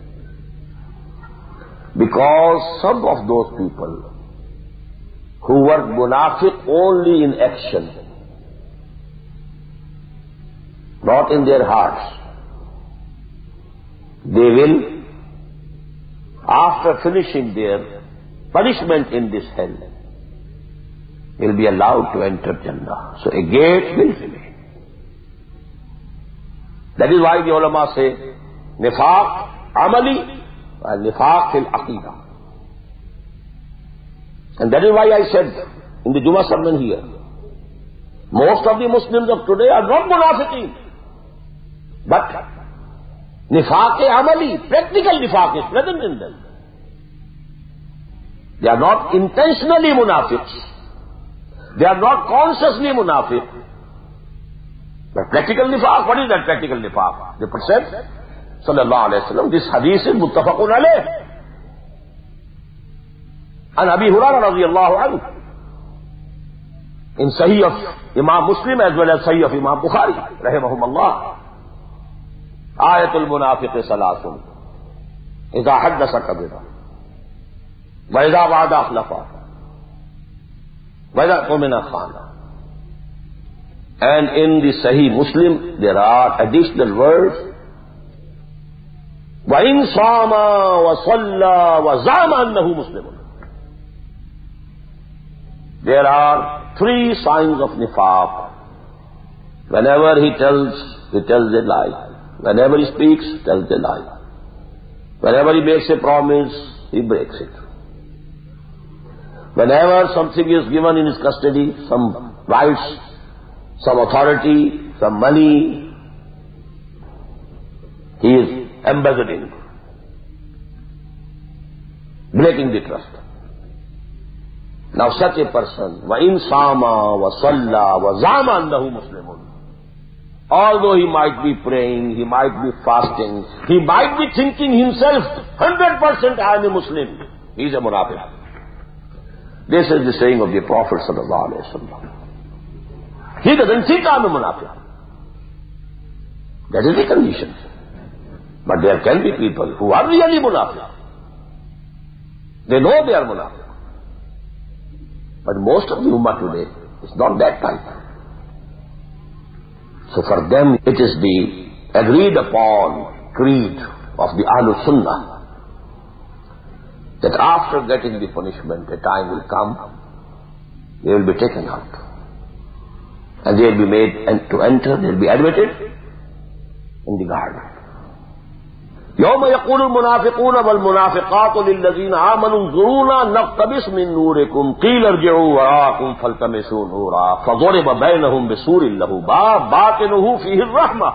Because some of those people who were munafiq only in action, not in their hearts, they will, after finishing their punishment in this hell, will be allowed to enter Jannah. So a gate will remain. That is why the ulama say, nifaq amali and nifaq fil aqidah. And that is why I said in the Jummah sermon here, most of the Muslims of today are not munafiqeen, but nifaq-e-amali, practical nifaq is present in them. They are not intentionally munafiqs. They are not consciously munafiq. But practical nifaq, what is that practical nifaq? The Prophet sallallahu alayhi wa sallam, this hadith is muttafaqun alayh. And Abi Hurairah radiyallahu anhu, in Sahih of Imam Muslim as well as Sahih of Imam Bukhari, rahimahumullah, ayatul munafiq salasun, idha haddasa kadhiba, wa idha wa'ada akhlafa, wa idha tumina khana. And in the Sahih Muslim, there are additional words, وَإِن صَامَ وَصَلَّى وَزَعَمَ أَنَّهُ مُسْلِمٌ. There are 3 signs of nifaq. Whenever he tells a lie. Whenever he speaks, tells a lie. Whenever he makes a promise, he breaks it. Whenever something is given in his custody, some rights, some authority, some money, he is embezzling, breaking the trust. Now such a person, وَإِن صَامَ وَصَلَّى وَزَعَمَ أَنَّهُ مُسْلِمٌ, although he might be praying, he might be fasting, he might be thinking himself, 100% I am a Muslim, he is a munafiq. This is the saying of the Prophet sallallahu alaihi wasallam. He doesn't think I am a munafiq. That is the condition. But there can be people who are really munafiq. They know they are munafiq. But most of the ummah today is not that type. So for them it is the agreed upon creed of the Ahlul Sunnah that after getting the punishment a time will come, they will be taken out. And they will be made to enter, they will be admitted in the garden. يوم يقول المنافقون والمنافقات للذين آمنوا انظرونا نقتبس من نوركم قيل ارجعوا وراءكم فالتمسوا نورا فضرب بينهم بسور له باب باطنه فيه الرحمة.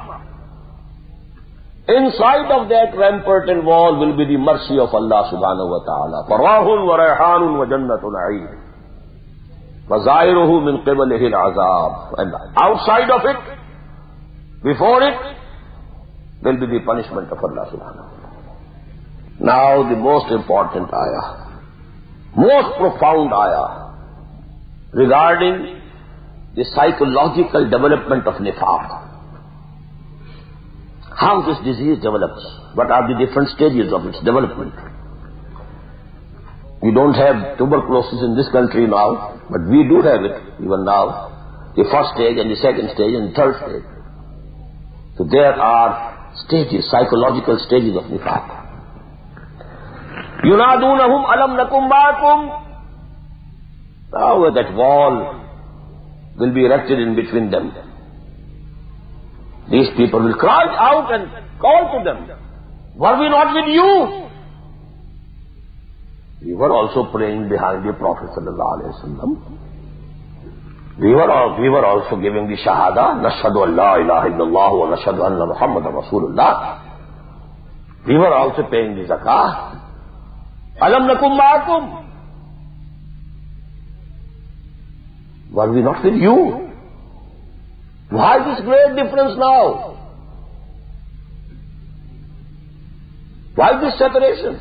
Inside of that rampart and wall will be the mercy of Allah subhanahu wa ta'ala. فراح وريحان وجنة نعيم وظاهره من قبله العذاب. And outside of it, before it, will be the punishment of Allah subhanahu wa ta'ala. Now the most important ayah, most profound ayah regarding the psychological development of nifaq. How this disease develops, what are the different stages of its development. We don't have tuberculosis in this country now, but we do have it even now. The first stage and the second stage and the third stage. So there are stages, psychological stages of nifaq. Yunadunahum alam nakum ma'akum. Now that wall will be erected in between them. These people will cry out and call to them, were we not with you? We were also praying behind the Prophet sallallahu alaihi wasallam. We were also giving the shahada, nashhadu an la ilaha illallah wa nashhadu anna Muhammadan Rasulullah. We were also paying the zakah. Alam nakum ma'akum. Were we not with you? Why this great difference now? Why this separation?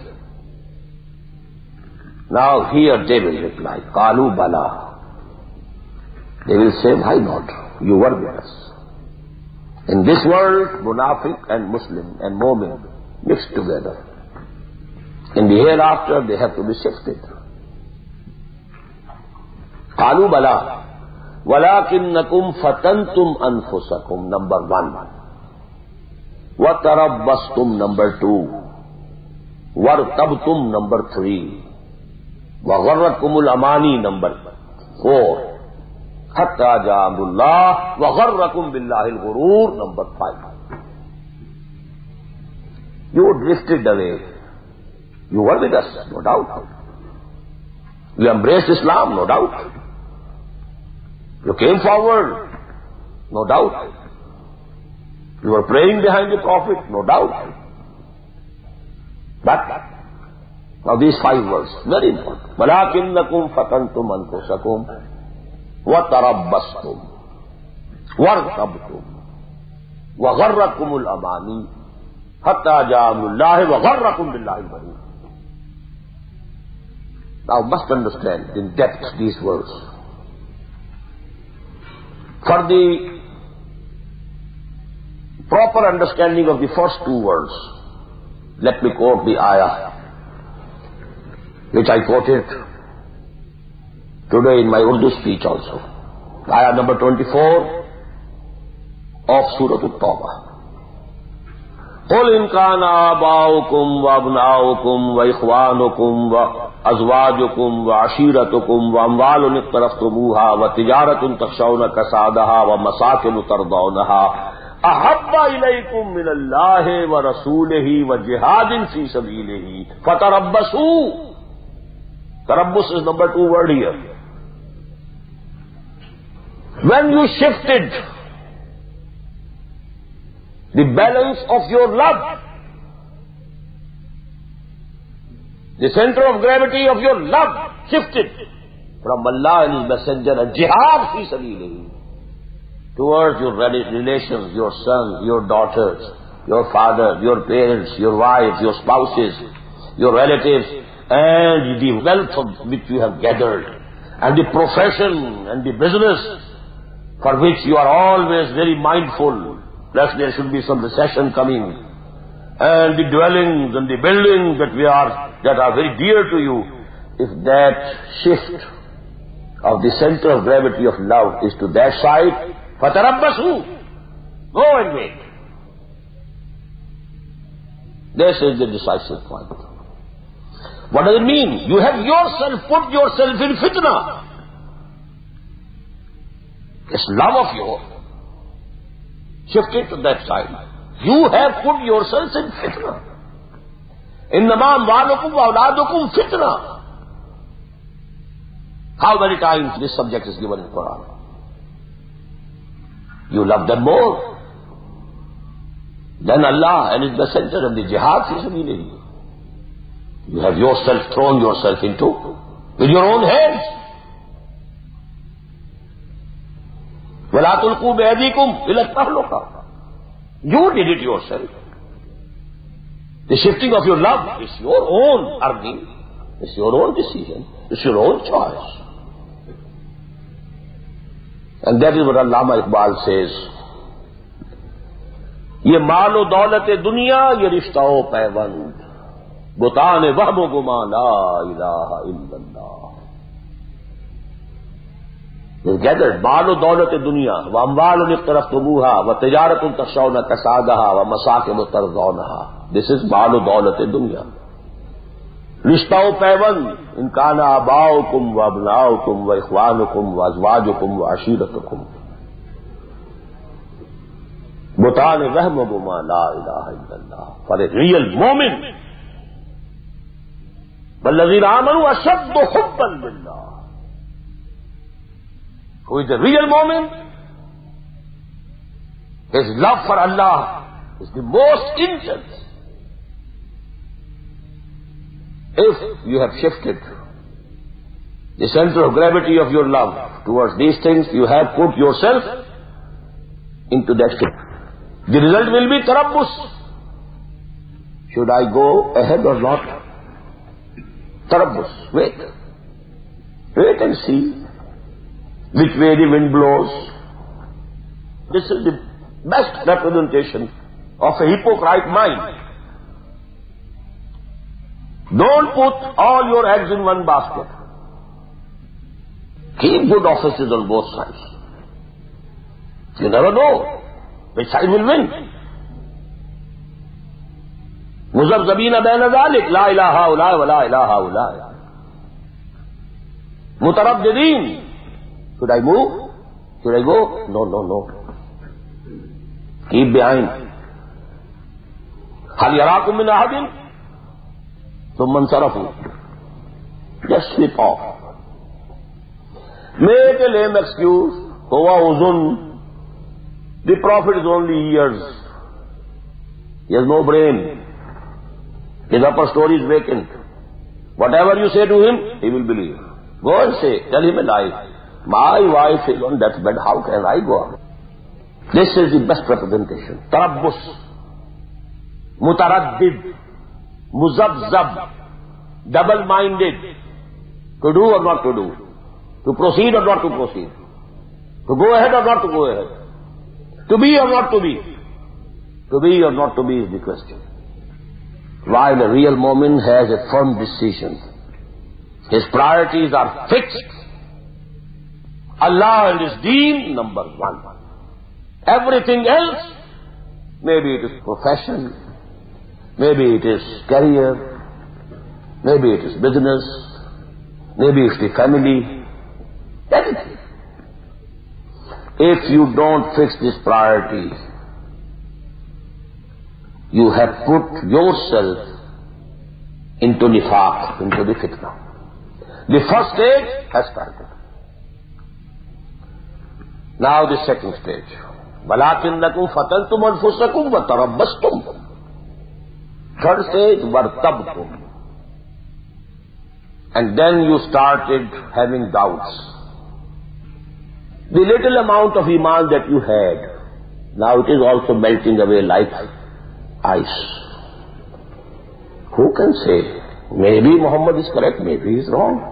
Now here they will reply, Qalu bala. They will say, why not? You were with us. In this world, Munafiq and Muslim and Mu'min mixed together. In the hereafter, they have to be shifted. Qalu bala. Walakinnakum fatantum anfusakum, number 1. Watarabbastum, number 2. Wartabtum, number 3. Wagharrakumul amani, number 4. Hatta ja'amullah wa gharrakum billahi al-ghurur, number 5. You drifted away. You were with us, no doubt. You embraced Islam, no doubt. You came forward, no doubt. You were praying behind the Prophet, no doubt. But now these 5 words, very important. Walakinnakum fatantum anfusakum وَتَرَبَّصْتُمْ وَارْتَبْتُمْ وَغَرَّكُمُ الْأَمَانِي حَتَّى جَاءَ أَمْرُ اللَّهِ وَغَرَّكُمْ بِاللَّهِ الْغَرُورُ. Now must understand in depth these words. For the proper understanding of the first 2 words, let me quote the ayah which I quoted today in my Urdu speech also. Ayah number 24 of Surah At-Tawbah. قُلْ إِنْ كَانَ آبَاؤُكُمْ وَأَبْنَاؤُكُمْ وَإِخْوَانُكُمْ وَأَزْوَاجُكُمْ وَعَشِيرَتُكُمْ وَأَمْوَالٌ اقْتَرَفْتُمُوهَا وَتِجَارَةٌ تَخْشَوْنَ كَسَادَهَا وَمَسَاكِنُ تَرْضَوْنَهَا أَحَبَّ إِلَيْكُمْ مِنَ اللَّهِ وَرَسُولِهِ وَجِهَادٍ فِي سَبِيلِهِ فَتَرَبَّصُوا. Tarabbus is number 2 word here. When you shifted the balance of your love, the center of gravity of your love shifted from Allah and His Messenger and jihad fi sabilihi towards your relations, your sons, your daughters, your father, your parents, your wives, your spouses, your relatives, and the wealth of which you have gathered, and the profession and the business for which you are always very mindful, lest there should be some recession coming, and the dwellings and the buildings that are very dear to you. If that shift of the center of gravity of love is to that side, fatarabbasu, go and wait. This is the decisive point. What does it mean? You have yourself put yourself in fitna. This love of yours shifted to that side. You have put yourself in fitna. Innama amwalukum wa auladukum fitna. How many times this subject is given in Quran? You love them more than Allah and His Messenger and the jihad fi sabilihi. You have yourself thrown yourself into with your own hands. وَلَا تُلْقُوا بِأَيْدِيكُمْ إِلَى التَّهْلُكَةِ. You did it yourself. The shifting of your love is your own earning, it's your own decision, it's your own choice. And that is what Allama Iqbal says. ये मालो दौलत दुनिया, ये रिश्ताओ पैबंद, बुतान वहम गुमा ला इलाहा इल्लल्लाह. They gathered मालो दौलत दुनिया व अम्वाल इख्तरफ्तुमूहा व तिजारतुन तखशौना कसादहा व मसाकिन तरज़ौनहा. This is मालो दौलत दुनिया. रिश्ताओ पैबंद, इन काना आबाउकुम व अबनाउकुम व इख्वानुकुम व अज़वाजुकुम व अशीरतुकुम, बुतान वहम गुमा ला इलाहा इल्लल्लाह. For a real moment, वल्लज़ीना आमनू अशद्दु हुब्बन लिल्लाह. who is a real mu'min, his love for Allah is the most intense. If you have shifted the center of gravity of your love towards these things, you have put yourself into that shift. The result will be tarabbus. Should I go ahead or not? Tarabbus. Wait. Wait and see which way the wind blows. This is the best representation of a hypocrite mind. Don't put all your eggs in one basket. Keep good offices on both sides. You never know which side will win. Muzabzabina bayna dhalik, la ilaha ulai wa la ilaha ulai. Mutaraddidin. Should I move? Should I go? No, no, no. Keep behind. Hal yarakum min ahadin? Thumman sarafu. Just slip off. Make a lame excuse. Huwa uzun. The Prophet is only ears. He has no brain. His upper story is vacant. Whatever you say to him, he will believe. Go and say, tell him a lie. My wife is on deathbed, how can I go on? This is the best representation. Tarabbus, mutaraddid, muzabzab, double-minded, to do or not to do, to proceed or not to proceed, to go ahead or not to go ahead, to be or not to be. To be or not to be is the question. While a real mu'min has a firm decision, his priorities are fixed. Allah and His deen, number one. Everything else, maybe it is profession, maybe it is career, maybe it is business, maybe it's the family, anything. If you don't fix these priorities, you have put yourself into nifaq, into the fitna. The first stage has started. Now the second stage. وَلَكِنَّكُمْ فَتَنْتُمْ أَنفُسَكُمْ وَتَرَبَّصْتُمْ. Third stage, وَارْتَبْتُمْ. And then you started having doubts. The little amount of iman that you had, now it is also melting away like ice. Who can say? Maybe Muhammad is correct, maybe he is wrong.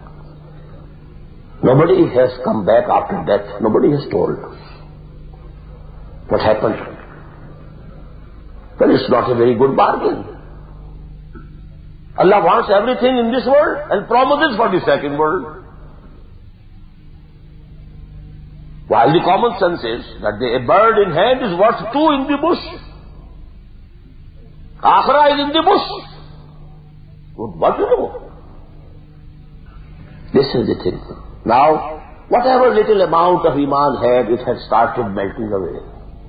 Nobody has come back after death. Nobody has told us what happened. Well, it's not a very good bargain. Allah wants everything in this world and promises for the second world. While the common sense is that a bird in hand is worth two in the bush. Akhirah is in the bush. What do you know? This is the thing. Now, whatever little amount of iman had, it had started melting away.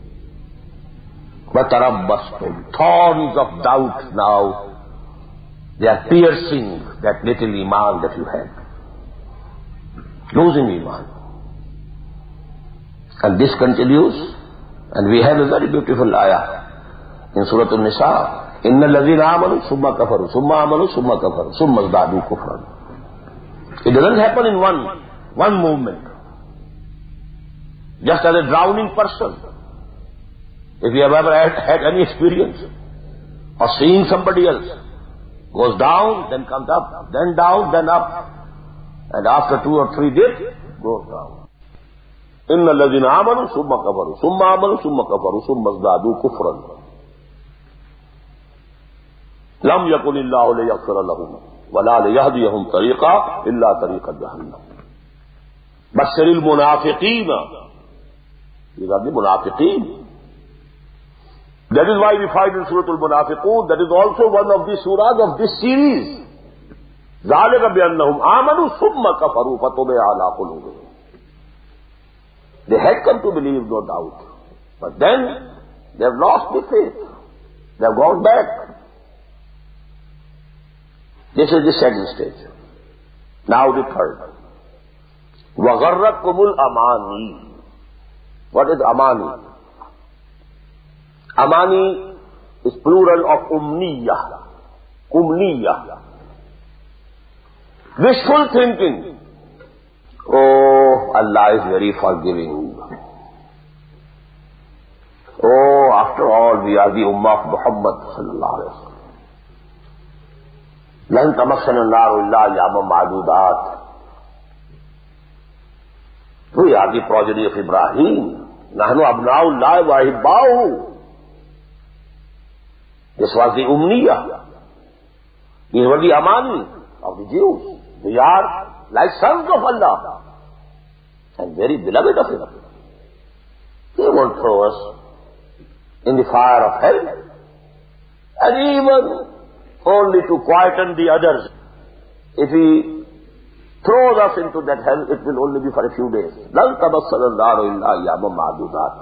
But tarabbastum, thorns of doubt now, they are piercing that little iman that you had. Losing iman. And this continues, and we have a very beautiful ayah in Surah An-Nisa. Inna alladhina amanu summa kafaru, summa amanu summa kafaru, summa zdadu kufran. It doesn't happen in one movement. Just as a drowning person. If you have ever had any experience of seeing somebody else, goes down, then comes up, then down, then up, and after 2 or 3 dips, goes down. Inna alladhina amanu summa kafaru, summa amanu summa kafaru, summa zdadu kufran. Lam yakunillahu liyaghfira lahum. وَلَا لِيَهْدِيَهُمْ طَرِيقًا إِلَّا طَرِيقَ جَهَنَّمَ. بَشِّرِ الْمُنَافِقِينَ. These are the munafiqeen. That is why we find in Surah Al-Munafiqun, that is also one of the surahs of this series. ذَلِكَ بِأَنَّهُمْ آمَنُوا ثُمَّ كَفَرُوا فَطُبِعَ عَلَىٰ قُلُوبِهِمْ. They had come to believe, no doubt. But then, they have lost the faith. They have gone back. This is the second stage. Now the third. وَغَرَّتْكُمُ الْأَمَانِي. What is amani? Amani is plural of umniyah. Umniyah. Wishful thinking. Oh, Allah is very forgiving. Oh, after all, we are the ummah of Muhammad sallallahu alaihi wasallam. لن تمسنا النار إلا أياما معدودات. We are the progeny of Ibrahim. Nahnu abna'ullah wa ahibba'uhu. This was the umniyah. These were the amani of the Jews. We are like sons of Allah and very beloved of Him. He won't throw us in the fire of hell, and even only to quieten the others. If He throws us into that hell, it will only be for a few days. لَن تَمَسَّنَا النَّارُ إِلَّا أَيَّامًا مَعْدُودَاتٍ.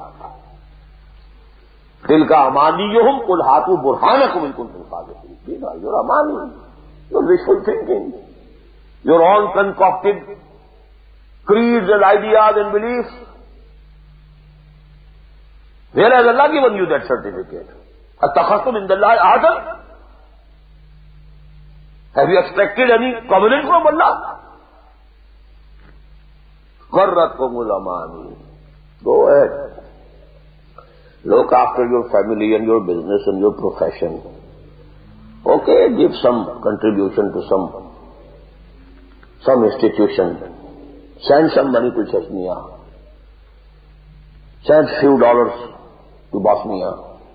تِلْكَ أَمَانِيُّهُمْ قُلْ هَاتُوا بُرْهَانَكُمْ إِن كُنتُمْ صَادِقِينَ. These are your amani, your wishful thinking, your own concocted creeds and ideas and beliefs. Where has Allah given you that certificate? أَتَّخَذْتُمْ عِندَ اللَّهِ عَهْدًا? Have you expected any covenant from Allah? غَرَّتْكُمُ الْأَمَانِي. Go ahead. Look after your family and your business and your profession. Okay, give some contribution to some institution. Send some money to Chechnya. Send few dollars to Bosnia.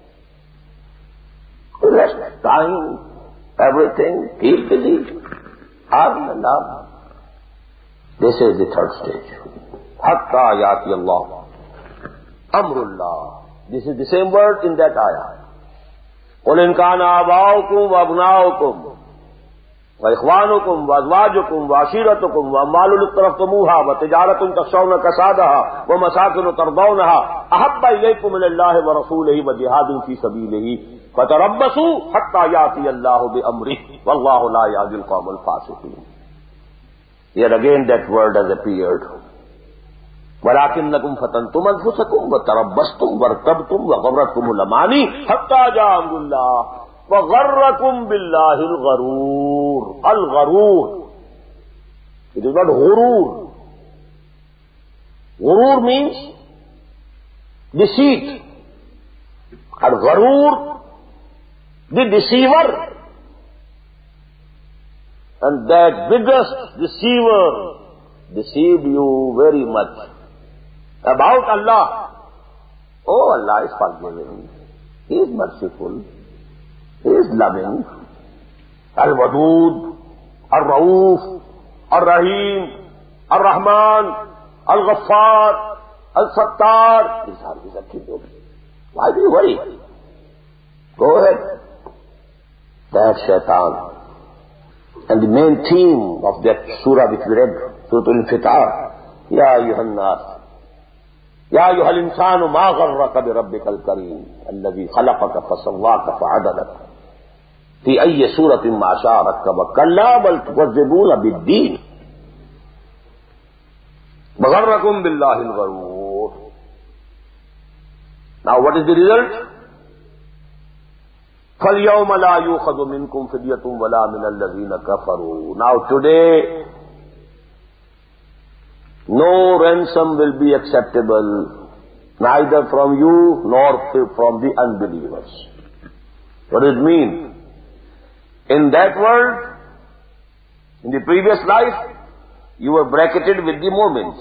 Rest time, everything, keep busy. Earn and earn. This is the third stage. Hatta yati Allah. Amrullah. This is the same word in that ayah. قُلْ إِنْ كَانَ آبَاؤُكُمْ وَأَبْنَاؤُكُمْ وَإِخْوَانُكُمْ وَأَزْوَاجُكُمْ وَعَشِيرَتُكُمْ وَأَمْوَالٌ اقْتَرَفْتُمُوهَا وَتِجَارَةٌ تَخْشَوْنَ كَسَادَهَا وَمَسَاكِنُ تَرْضَوْنَهَا أَحَبَّ إِلَيْكُم مِّنَ اللَّهِ وَرَسُولِهِ وَجِهَادٍ فِي سَبِيلِهِ فَتَرَبَّصُوا حَتَّى يَأْتِيَ اللَّهُ بِأَمْرِهِ وَاللَّهُ لَا يَهْدِي الْقَوْمَ الْفَاسِقِينَ. Here again that word has appeared. وَلَكِنَّكُمْ فَتَنْتُمْ أَنفُسَكُمْ وَتَرَبَّصْتُمْ وَارْتَبْتُمْ وَغَرَّتْكُمُ الْأَمَانِي حَتَّى جَاءَ أَمْرُ اللَّهِ وَغَرَّكُمْ بِاللَّهِ الْغَرُورُ. Al-Gharur. It is not Ghurur. Ghurur means deceit. Al-Gharur, the deceiver. And that biggest deceiver deceived you very much about Allah. Oh, Allah is forgiving. He is merciful. He is loving. Al-Wadud, Al-Rauf, Al-Rahim, Al-Rahman, Al-Ghaffar, Al-Sattar. These are his attributes. Why do you worry? Go ahead. That's Shaitan. And the main theme of that surah which we read, Surah Al-Infitar, Ya ayyuhan nas, Ya ayyuhal insanu ma gharraka bi rabbikal kareem, alladhi khalaqaka fasawwaka fa'adalaka, fi ayyi suratin ma sha'a rakkabaka, kalla bal tukazzibuna bid-din, bagharrakum billahi al-gharur. Now what is the result? فَالْيَوْمَ لَا يُؤْخَذُ مِنْكُمْ فِدْيَةٌ وَلَا مِنَ الَّذِينَ كَفَرُوا. Now today, no ransom will be acceptable, neither from you nor from the unbelievers. What does it mean? In that world, in the previous life, you were bracketed with the Mu'mins.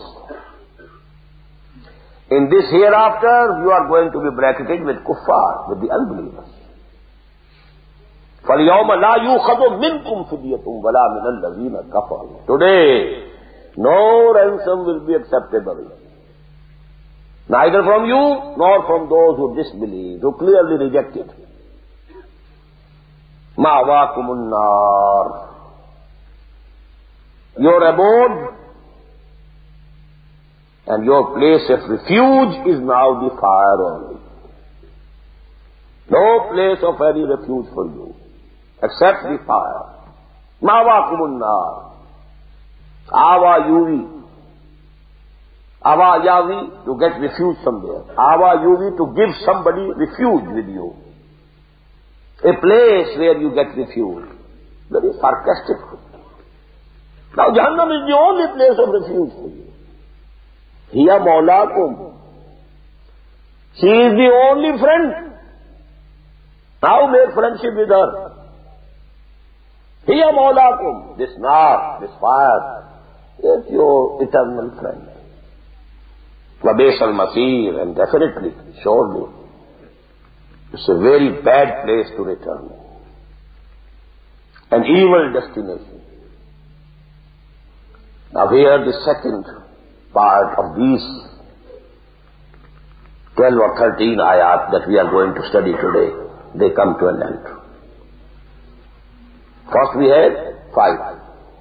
In this hereafter, you are going to be bracketed with kuffar, with the unbelievers. فَالْيَوْمَ لَا يُؤْخَذُ مِنْكُمْ فِدْيَةٌ وَلَا مِنَ الَّذِينَ كَفَرُوا. Today, no ransom will be acceptable, neither from you nor from those who disbelieve, who clearly rejected. مَأْوَاكُمُ النَّارِ. Your abode and your place of refuge is now the fire only. No place of any refuge for you except the fire. Ma'wakumun nar. Awa yuvi. Awa yavi, to get refuge somewhere. Awa yuvi, to give somebody refuge with you. A place where you get refuge. Very sarcastic. Now Jahannam is the only place of refuge for you. Hiya Maulakum. She is the only friend. Now make friendship with her. Hiya Maulakum. This nar, this fire, is your eternal friend. Wabes al-Masir, and definitely, surely, it's a very bad place to return. An evil destination. Now here the second part of these 12 or 13 ayat that we are going to study today, they come to an end. First we had 5.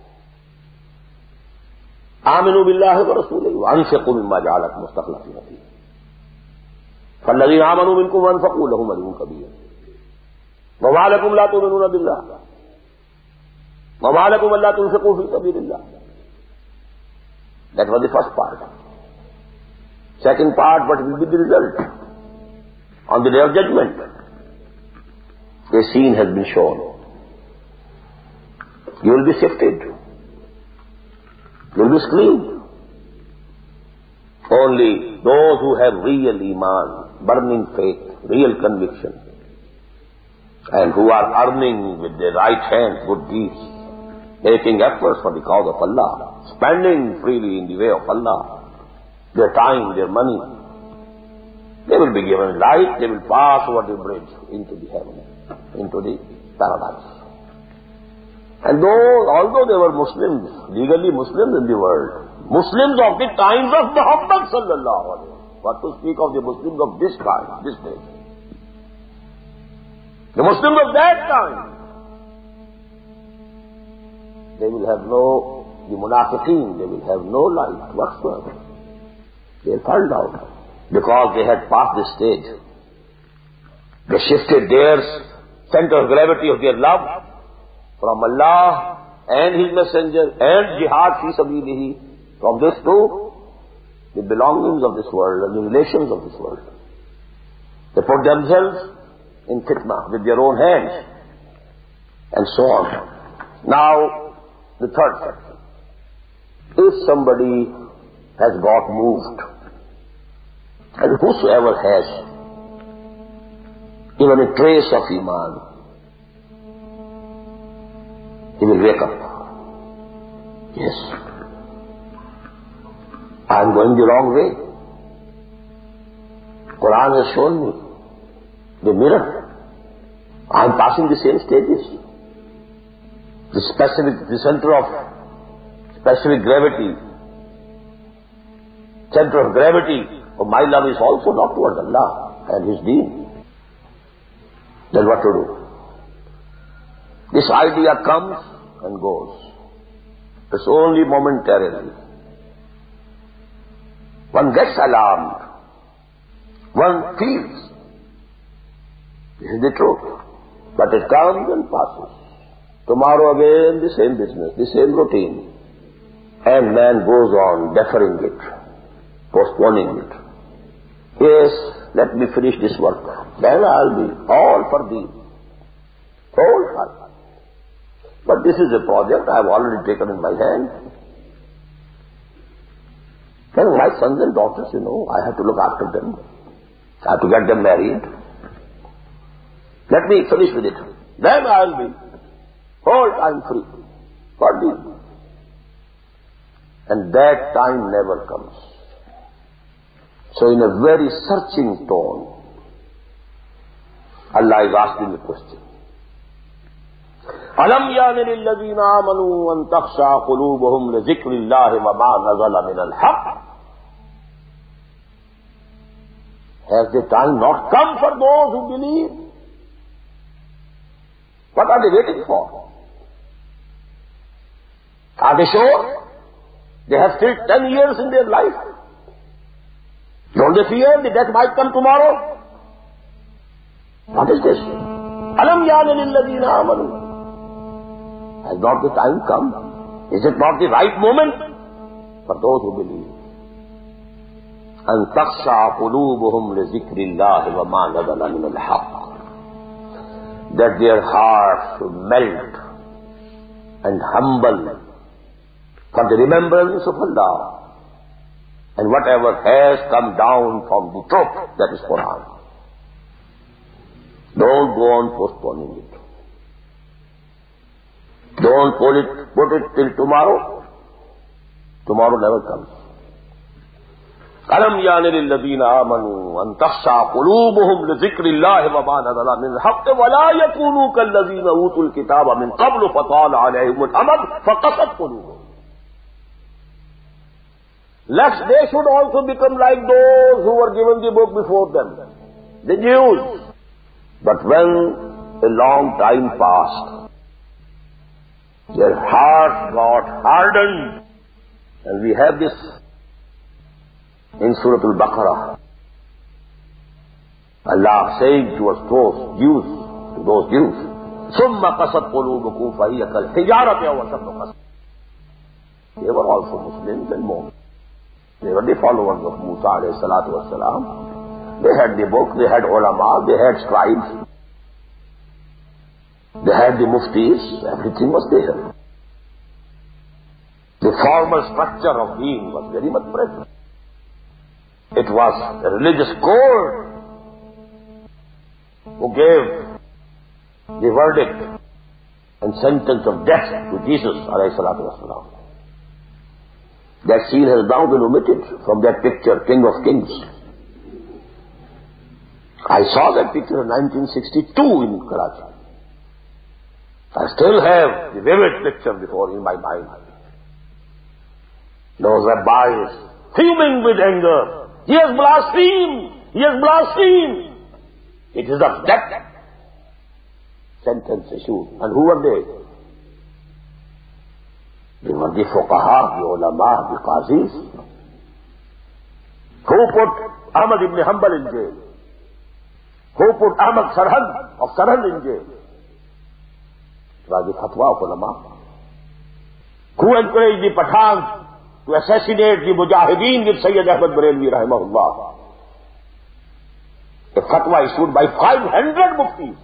آمنوا بالله ورسوله وأنفقوا مما جعلكم مستخلفين فيه فالذين آمنوا منكم وأنفقوا لهم أجر كبير وما لكم لا تؤمنون بالله وما لكم ألا تنفقوا في سبيل الله. That was the first part. Second part, what will be the result? On the day of judgment, a scene has been shown. You will be sifted. You will be screened. Only those who have real iman, burning faith, real conviction, and who are earning with their right hand good deeds, making efforts for the cause of Allah, spending freely in the way of Allah, their time, their money, they will be given light, they will pass over the bridge into the heaven, into the paradise. And although they were Muslims, legally Muslims in the world, Muslims of the times of Muhammad sallallahu alaihi wasallam, what to speak of the Muslims of this time, this day. The Muslims of that time, they will have the munafiqeen, they will have no light whatsoever. They found out because they had passed this stage. They shifted their center of gravity of their love from Allah and His Messenger and jihad fi sabilihi, from this to the belongings of this world and the relations of this world. They put themselves in fitna with their own hands and so on. Now, the third section. If somebody has got moved, and whosoever has even a trace of iman, he will wake up. Yes, I am going the wrong way. Quran has shown me the mirror. I am passing the same stages. The center of specific gravity, center of gravity of my love is also not towards Allah and His deen. Then what to do? This idea comes and goes. It's only momentarily. One gets alarmed. One feels this is the truth. But it comes and passes. Tomorrow again the same business, the same routine. And man goes on deferring it, postponing it. Yes, let me finish this work. Then I'll be all for thee. Whole heart. But this is a project I have already taken in my hand. Then my sons and daughters, I have to look after them. I have to get them married. Let me finish with it. Then I'll be whole time free. For thee. And that time never comes. So in a very searching tone, Allah is asking the question. أَلَمْ يَانِ لِلَّذِينَ آمَنُوا أَن تَخْشَعَ قُلُوبُهُمْ لِذِكْرِ اللَّهِ وَمَا نَزَلَ مِنَ الْحَقِّ. Has the time not come for those who believe? What are they waiting for? Are they sure? They have still 10 years in their life. Don't they fear the death might come tomorrow? What is this? أَلَمْ يَانِ لِلَّذِينَ آمَنُوا. Has not the time come? Is it not the right moment for those who believe? أن تخشع قلوبهم لذكر الله وما نزل من الحق. That their hearts should melt and humble for the remembrance of Allah and whatever has come down from the truth, that is Quran. Don't go on postponing it. Don't put it till tomorrow. Tomorrow never comes. أَلَمْ يَعْنِ لِلَّذِينَ آمَنُوا أَن تَخْشَعَ قُلُوبُهُمْ لِذِكْرِ اللَّهِ وَمَا نَزَلَ مِنَ الْحَقِّ وَلَا يَكُونُوا كَالَّذِينَ أُوتُوا الْكِتَابَ مِنْ قَبْلُ فَطَالَ عَلَيْهِمُ الْأَمَدُ فَقَسَتْ قُلُوبُهُم. Lest they should also become like those who were given the book before them, the Jews. But when a long time passed, their hearts got hardened. And we have this in Surah Al-Baqarah. Allah saying towards those Jews, ثُمَّ قَسَتْ قُلُوبُكُمْ فَهِيَ كَالْحِجَارَةِ أَوْ أَشَدُّ قَسْوَةً. They were also Muslims and Mu'mins. They were the followers of Musa alayhi salatu wasalam. They had the book, they had ulama, they had scribes, they had the muftis, everything was there. The formal structure of deen was very much present. It was a religious code who gave the verdict and sentence of death to Jesus alayhi salatu wasalam. That scene has now been omitted from that picture, King of Kings. I saw that picture in 1962 in Karachi. I still have the vivid picture before in my mind. Those rabbis fuming with anger. He has blasphemed! He has blasphemed! It is of death sentence issued. And who were they? They were the fuqaha, the ulama, the qazis. Who put Ahmad ibn Hanbal in jail? Who put Ahmad Sarhad of Sarhad in jail? It was the fatwa of ulama. Who encouraged the Pathans to assassinate the Mujahideen with Sayyid Ahmad Barelvi rahimahullah? A fatwa issued by 500 muftis.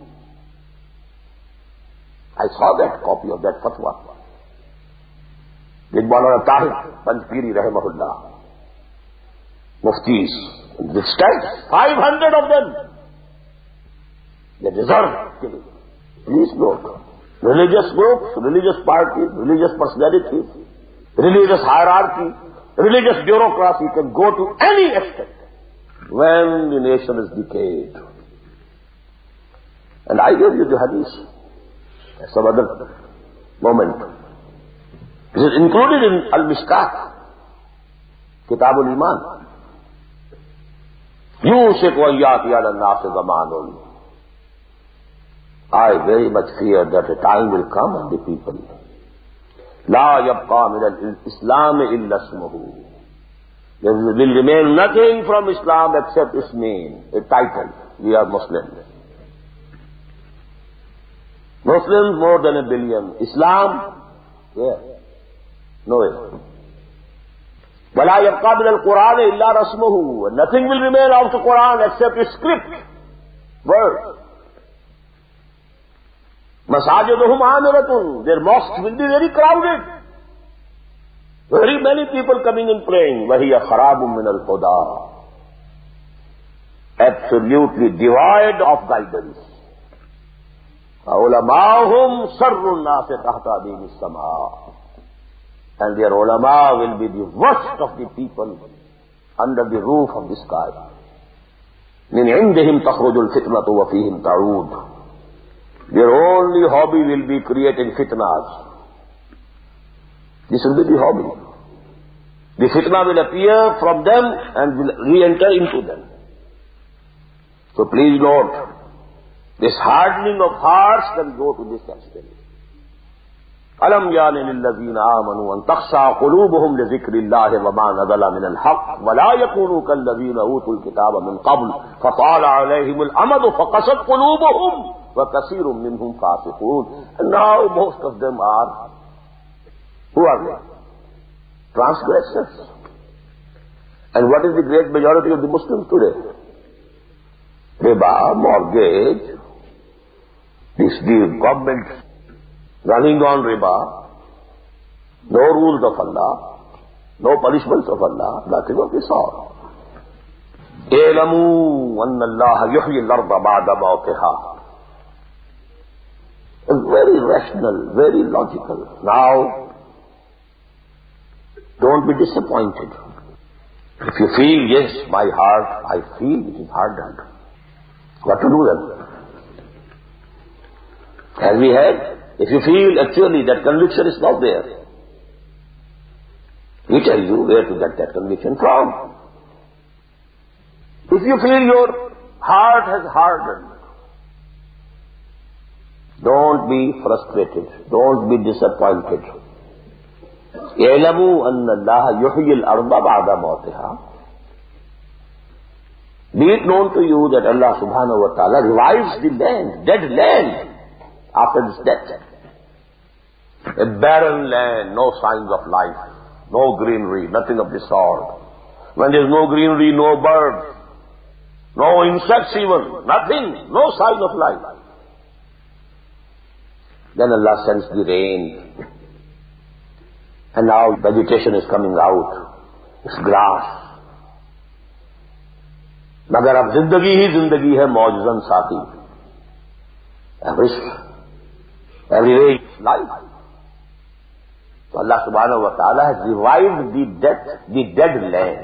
I saw that copy of that fatwa. With Maulana Tahir Panjpiri rahimahullah. Muftis. With strength. 500 of them. They deserve killing. Please note. Religious groups, religious parties, religious personalities, religious hierarchy, religious bureaucracy can go to any extent when the nation is decayed. And I gave you the hadith at some other moment. This is included in Al-Mishkat, Kitab al-Iman. يُوشِكُ أَن يَأْتِيَ عَلَى النَّاسِ زَمَانٌ. I very much fear that a time will come on the people. لَا يَبْقَى مِنَ الْإِسْلَامِ إِلَّا اسْمُهُ. There will remain nothing from Islam except its name, a title. We are Muslims. Muslims more than 1 billion. Islam, yeah. No way. وَلَا يَبْقَى مِنَ الْقُرْآنِ إِلَّا رَسْمُهُ. Nothing will remain of the Quran except its script, word. Masajiduhum amiratun. Their mosques will be very crowded. Very many people coming and praying. وَهِيَ خَرَابٌ مِنَ الْهُدَى. Absolutely devoid of guidance. عُلَمَاؤُهُمْ شَرُّ النَّاسِ تَحْتَ دِينِ السَّمَاءِ. And their ulama will be the worst of the people under the roof of the sky. مِنْ عِنْدِهِمْ تَخْرُجُ الْفِتْنَةُ وَفِيهِمْ تَعُودُ. Their only hobby will be creating fitnas. This will be the hobby. The fitna will appear from them and will re-enter into them. So please note, this hardening of hearts can go to this extent. أَلَمْ يَعْنِ لِلَّذِينَ آمَنُوا أَن تَخْشَعَ قُلُوبُهُمْ لِذِكْرِ اللَّهِ وَمَا نَزَلَ مِنَ الْحَقِّ وَلَا يَكُونُوا كَالَّذِينَ أُوتُوا الْكِتَابَ مِنْ قَبْلُ فَطَالَ عَلَيْهِمُ الْأَمَدُ فَقَسَتْ قُلُوبُهُمْ وَكَثِيرٌ مِّنْهُمْ فَاسِقُونَ. And now most of them are, who are they? Transgressors. And what is the great majority of the Muslims today? Riba, mortgage, the government running on riba, no rules of Allah, no punishments of Allah, nothing of the sort. اعلموا ان اللہ یحیی الارض بعد موتها. It's very rational, very logical. Now, don't be disappointed. If you feel, yes, my heart, I feel it is hardened. What to do then? As we had, if you feel actually that conviction is not there, we tell you where to get that conviction from. If you feel your heart has hardened, don't be frustrated, don't be disappointed. اعلموا ان اللہ یحیی الارض بعد موتها. Be it known to you that Allah subhanahu wa ta'ala revives the land, dead land, after its death. A barren land, no signs of life, no greenery, nothing of the sort. When there is no greenery, no birds, no insects even, nothing, no sign of life. Then Allah sends the rain. And now vegetation is coming out. It's grass. मगर अब जिंदगी ही जिंदगी है मौजज़न साथी. Every day is life. So Allah subhanahu wa ta'ala has revived the dead land.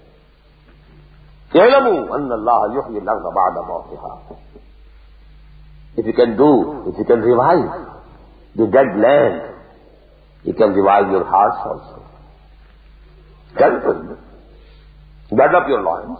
اعلموا ان اللہ یحیی الارض بعد موتها. If you can revive the dead land, you can revive your hearts also. Strengthen, gird up your loins.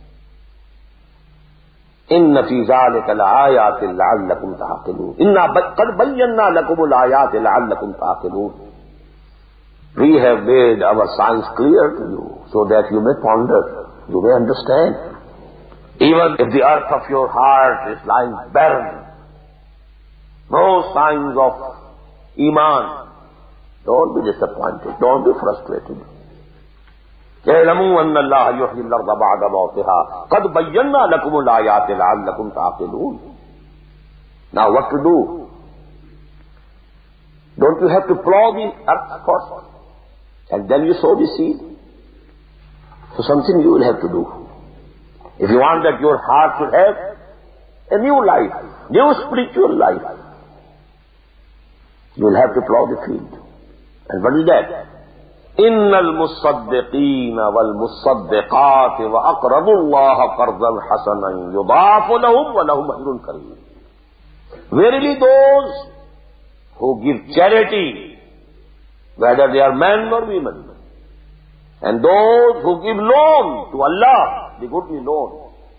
إن في ذلك لآيات لعلكم تعقلون. إنا قد بينا لكم الآيات لعلكم تعقلون. We have made our signs clear to you so that you may ponder, you may understand. Even if the earth of your heart is lying barren, no signs of Iman, don't be disappointed, don't be frustrated. اعلموا ان اللہ یحیی الارض بعد موتها قد بینا لکم الآیات لعلکم تعقلون. Now what to do? Don't you have to plow the earth first and then you sow the seed? So something you will have to do. If you want that your heart should have a new life, new spiritual life, you will have to plow the field. And what is that? ان المصدقین والمصدقات واقرضوا اللہ قرضا حسنا یضاعف لهم ولهم اجر کریم. Verily those who give charity, whether they are men or women, and those who give loan to Allah, the goodly loan,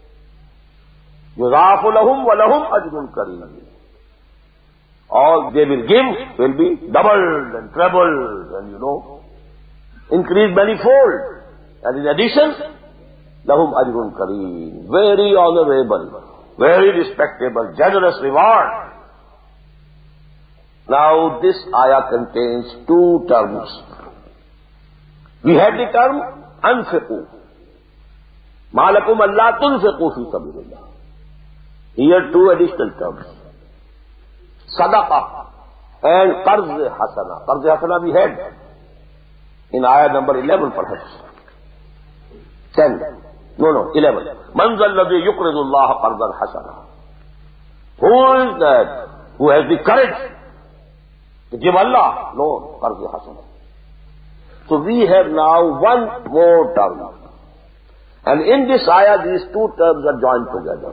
يضاعف لهم ولهم اجر کریم. All they will give will be doubled and trebled and increased manifold. And in addition, lahum ajrun kareem, very honorable, very respectable, generous reward. Now this ayah contains two terms. We had the term anfiqu, ma lakum alla tunfiqu fi sabilillah. Here two additional terms, sadaqah and qarz hasana. Qarz hasana we had in ayah number 11 perhaps. 10. No, 11. Man zalladhi yuqridu Allah qardan hasana. Who is that who has the courage to give Allah loan, qarz hasana? So we have now one more term. And in this ayah these two terms are joined together.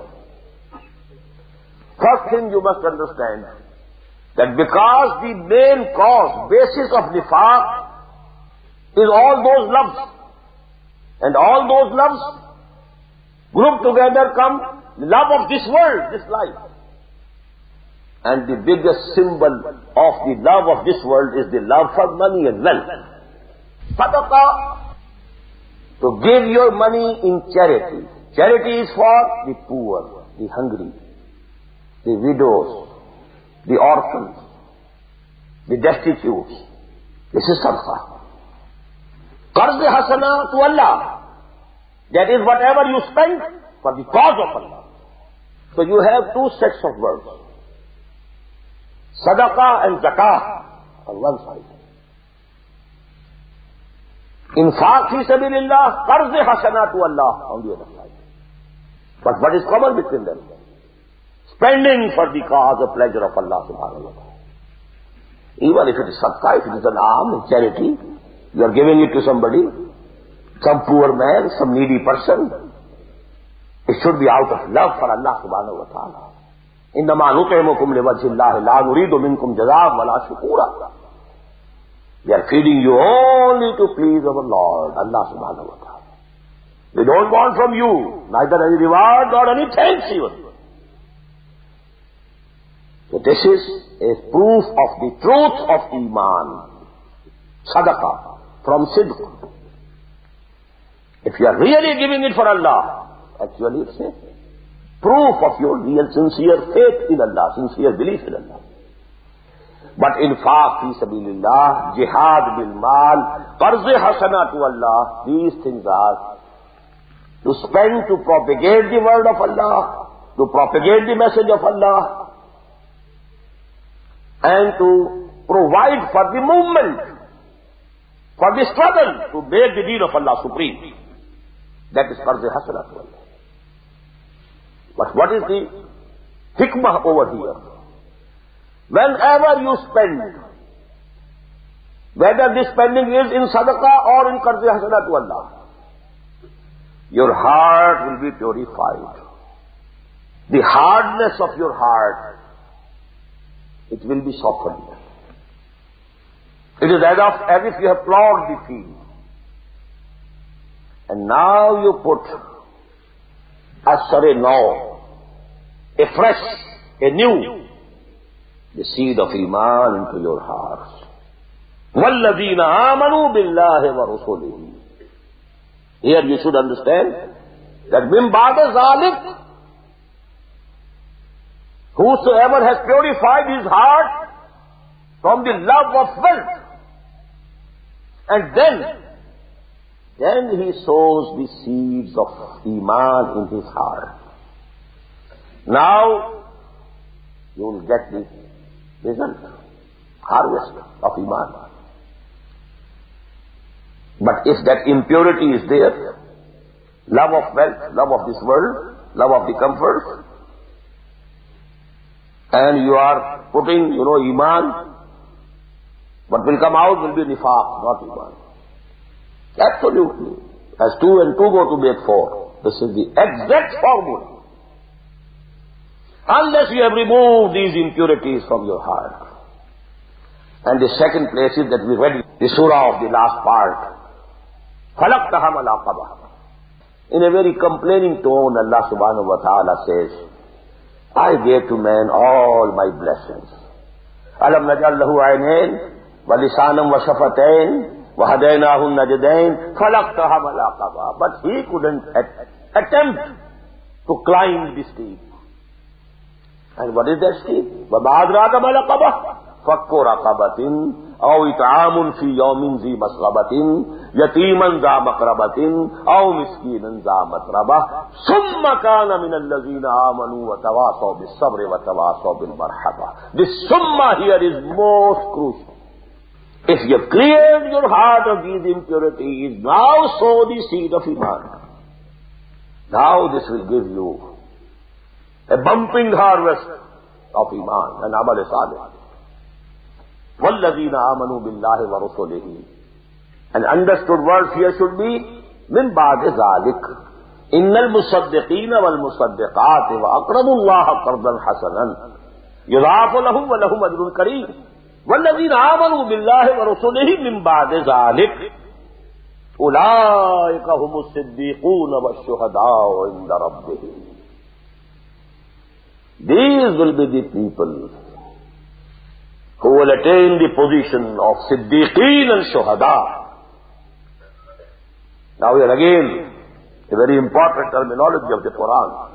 First thing you must understand that because the main cause, basis of nifaq is all those loves. And all those loves grouped together come love of this world, this life. And the biggest symbol of the love of this world is the love for money and wealth. Sadaqah, to give your money in charity. Charity is for the poor, the hungry, the widows, the orphans, the destitute. This is sadaqah. Qarz hasana to Allah. That is whatever you spend for the cause of Allah. So you have two sets of words. Sadaqah and zakah on one side. Infaq fi sabilillah, qarz hasana to Allah on the other side. But what is common between them? Spending for the cause of pleasure of Allah subhanahu wa ta'ala. Even if it is sadaqah, if it is an alms, charity, you are giving it to somebody, some poor man, some needy person. It should be out of love for Allah subhanahu wa ta'ala. إِنَّمَا نُطْعِمُكُمْ لِوَجْهِ اللَّهِ لَا نُرِيدُ مِنْكُمْ جَزَاءً وَلَا شُكُورًا. We are feeding you only to please our Lord, Allah subhanahu wa ta'ala. We don't want from you neither any reward nor any thanks even. So this is a proof of the truth of Iman. Sadaqah from Sidq. If you are really giving it for Allah, actually it's a proof of your real sincere faith in Allah, sincere belief in Allah. But infaq fi sabilillah, jihad bil mal, qarz hasana to Allah, these things are to spend to propagate the word of Allah, to propagate the message of Allah, and to provide for the movement, for the struggle to make the deen of Allah supreme. That is qarz hasana to Allah. But what is the hikmah over here? Whenever you spend, whether this spending is in sadaqah or in qarz hasana to Allah, your heart will be purified. The hardness of your heart, it will be softened. It is as if you have plowed the field. And now you put a fresh, a new, the seed of Iman into your hearts. وَالَّذِينَ آمَنُوا بِاللَّهِ وَرُسُلِهِ. Here you should understand that مِن بَعْدَ ذَلِكَ, whosoever has purified his heart from the love of wealth, and then he sows the seeds of Iman in his heart. Now you will get the result, harvest of Iman. But if that impurity is there, love of wealth, love of this world, love of the comforts, and you are putting, Iman, what will come out will be nifaq, not Iman. Absolutely. As 2 and 2 go to make 4. This is the exact formula. Unless you have removed these impurities from your heart. And the second place is that we read the surah of the last part. فَلَقْتَهَمَ الْعَقَبَةِ. In a very complaining tone, Allah subhanahu wa ta'ala says, I gave to man all my blessings. أَلَمْ نَجْعَلْ لَهُ عَيْنَيْنِ وَلِسَانًا وَشَفَتَيْنِ وَهَدَيْنَاهُ النَّجْدَيْنِ فَلَقْتَهَمَ الْعَقَبَةِ. But he couldn't attempt to climb the steep. And what is that steep? وَمَا أَدْرَاكَ مَا الْعَقَبَةُ فَكُّ رَقَبَةٍ أَوْ إِطْعَامٌ فِي يَوْمٍ ذِي مَسْغَبَةٍ يَتِيمًا ذَا مَقْرَبَةٍ أَوْ مِسْكِينًا ذَا مَتْرَبَةٍ ثُمَّ كَانَ مِنَ الَّذِينَ آمَنُوا وَتَوَاصَوْا بِالصَّبْرِ وَتَوَاصَوْا بِالْمَرْحَمَةِ. This summa here is most crucial. If you have cleared your heart of these impurities, now sow the seed of Iman. Now this will give you a bumping harvest of Iman and Amal Salih. وَالَّذِينَ آمَنُوا بِاللَّهِ وَرُسُلِهِ. An understood word here should be مِن بَعْدِ ذَلِكَ إِنَّ الْمُصَدِّقِينَ وَالْمُصَدِّقَاتِ وَأَقْرَضُوا اللَّهَ قَرْضًا حَسَنًا يُضَاعَفُ لَهُمْ وَلَهُمْ أَجْرٌ كَرِيمٌ. وَالَّذِينَ آمَنُوا بِاللَّهِ وَرُسُلِهِ مِن بَعْدِ ذَلِكَ أُولَٰئِكَ هُمُ الصِّدِّيقُونَ وَالشُّهَدَاءُ عِندَ رَبِّهِمْ. These will be the people who will attain the position of Siddiqeen and Shuhada. Now here again, a very important terminology of the Quran.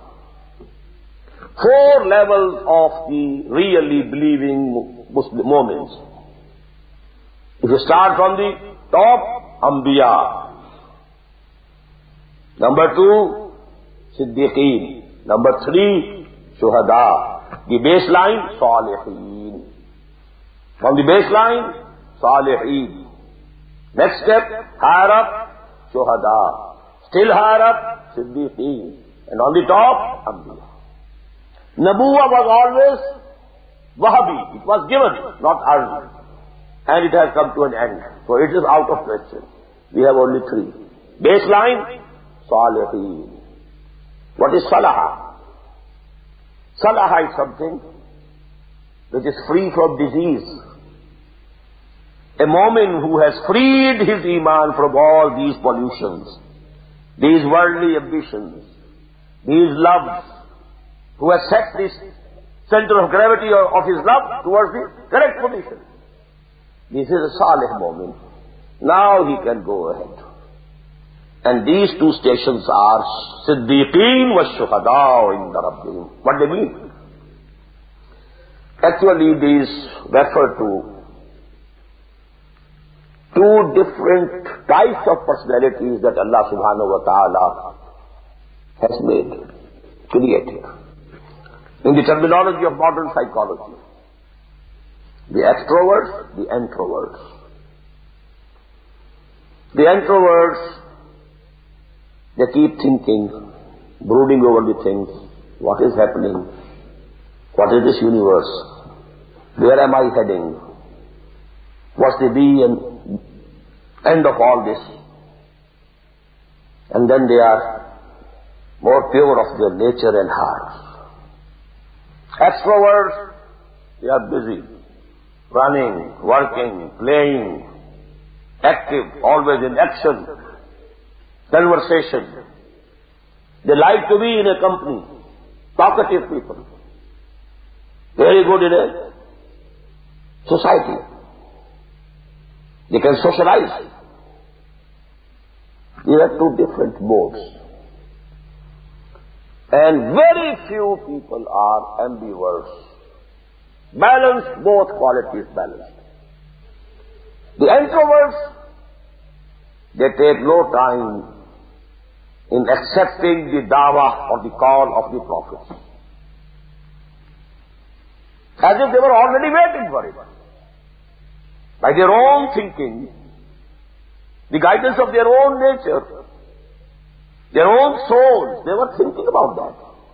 4 levels of the really believing Muslim moments. If you start from the top, Anbiya. Number 2, Siddiqeen. Number 3, Shuhada. The baseline, Salihin. From the baseline, Salihin. Next step, higher up, Shuhada. Still higher up, Siddiqeen. And on the top, Anbiya. Nabuwa was always Wahabi. It was given, not earned. And it has come to an end. So it is out of question. We have only 3. Baseline, Salihin. What is Salaha? Salaha is something which is free from disease. A mu'min who has freed his iman from all these pollutions, these worldly ambitions, these loves, who has set this center of gravity of his love towards the correct position. This is a salih mu'min. Now he can go ahead. And these 2 stations are Siddiqeen wa Shuhada inda Rabbihim. What they mean? Actually, these refer to 2 different types of personalities that Allah subhanahu wa ta'ala has made, created. In the terminology of modern psychology, the extroverts, the introverts. The introverts, they keep thinking, brooding over the things. What is happening? What is this universe? Where am I heading? What's the be and end of all this? And then they are more pure of their nature and heart. Extroverts, they are busy, running, working, playing, active, always in action, conversation. They like to be in a company, talkative people, very good in a society. They can socialize. These are 2 different modes. And very few people are ambiverts. Balanced, both qualities balanced. The introverts, they take no time in accepting the dawah or the call of the prophets. As if they were already waiting for it. By their own thinking, the guidance of their own nature, their own souls, they were thinking about that.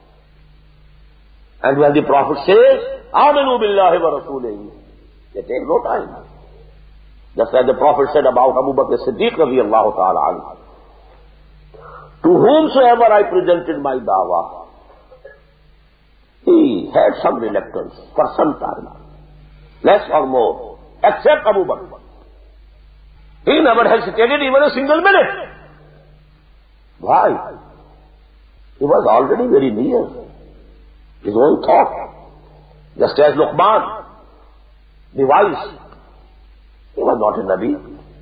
And when the Prophet says, Aminu billahi wa rasulihi, they take no time. Just as the Prophet said about Abu Bakr Siddiq radiyallahu ta'ala anhu, to whomsoever I presented my dawah, he had some reluctance for some time, less or more, except Abu Bakr. He never hesitated even a single minute. Why? He was already very near his own thought. Just as Luqman, the wise, he was not a Nabi.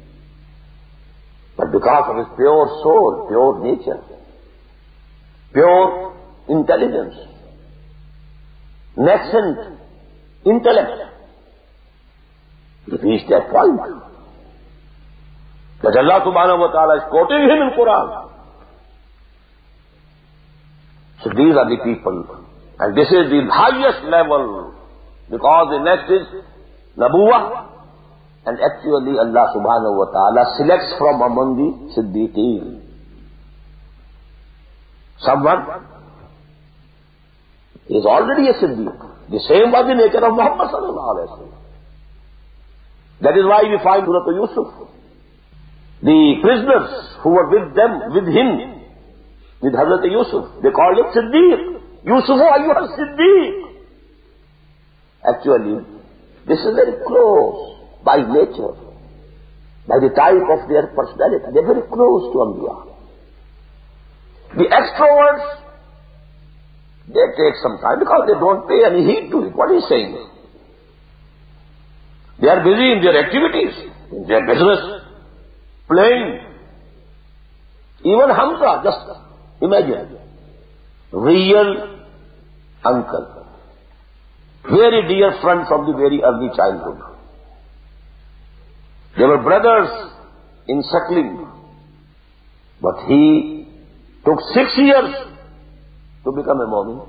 But because of his pure soul, pure nature, pure intelligence, nascent intellect, he reached that point that Allah subhanahu wa ta'ala is quoting him in Quran. So these are the people. And this is the highest level, because the next is Nabuwah. And actually Allah subhanahu wa ta'ala selects from among the Siddiqeen someone is already a Siddiq. The same was the nature of Muhammad sallallahu alayhi wa sallam. That is why we find Surah Yusuf. The prisoners who were with him, with Hazrat Yusuf, they called him Siddiq. Yusufu ayyuha Siddiq. Actually, this is very close by nature, by the type of their personality. They are very close to Anbiya. The extroverts, they take some time because they don't pay any heed to it. What is he saying? They are busy in their activities, in their business, playing. Even Hamza, just imagine, real uncle, very dear friend from the very early childhood. They were brothers in suckling, but he Took 6 years to become a Mu'min.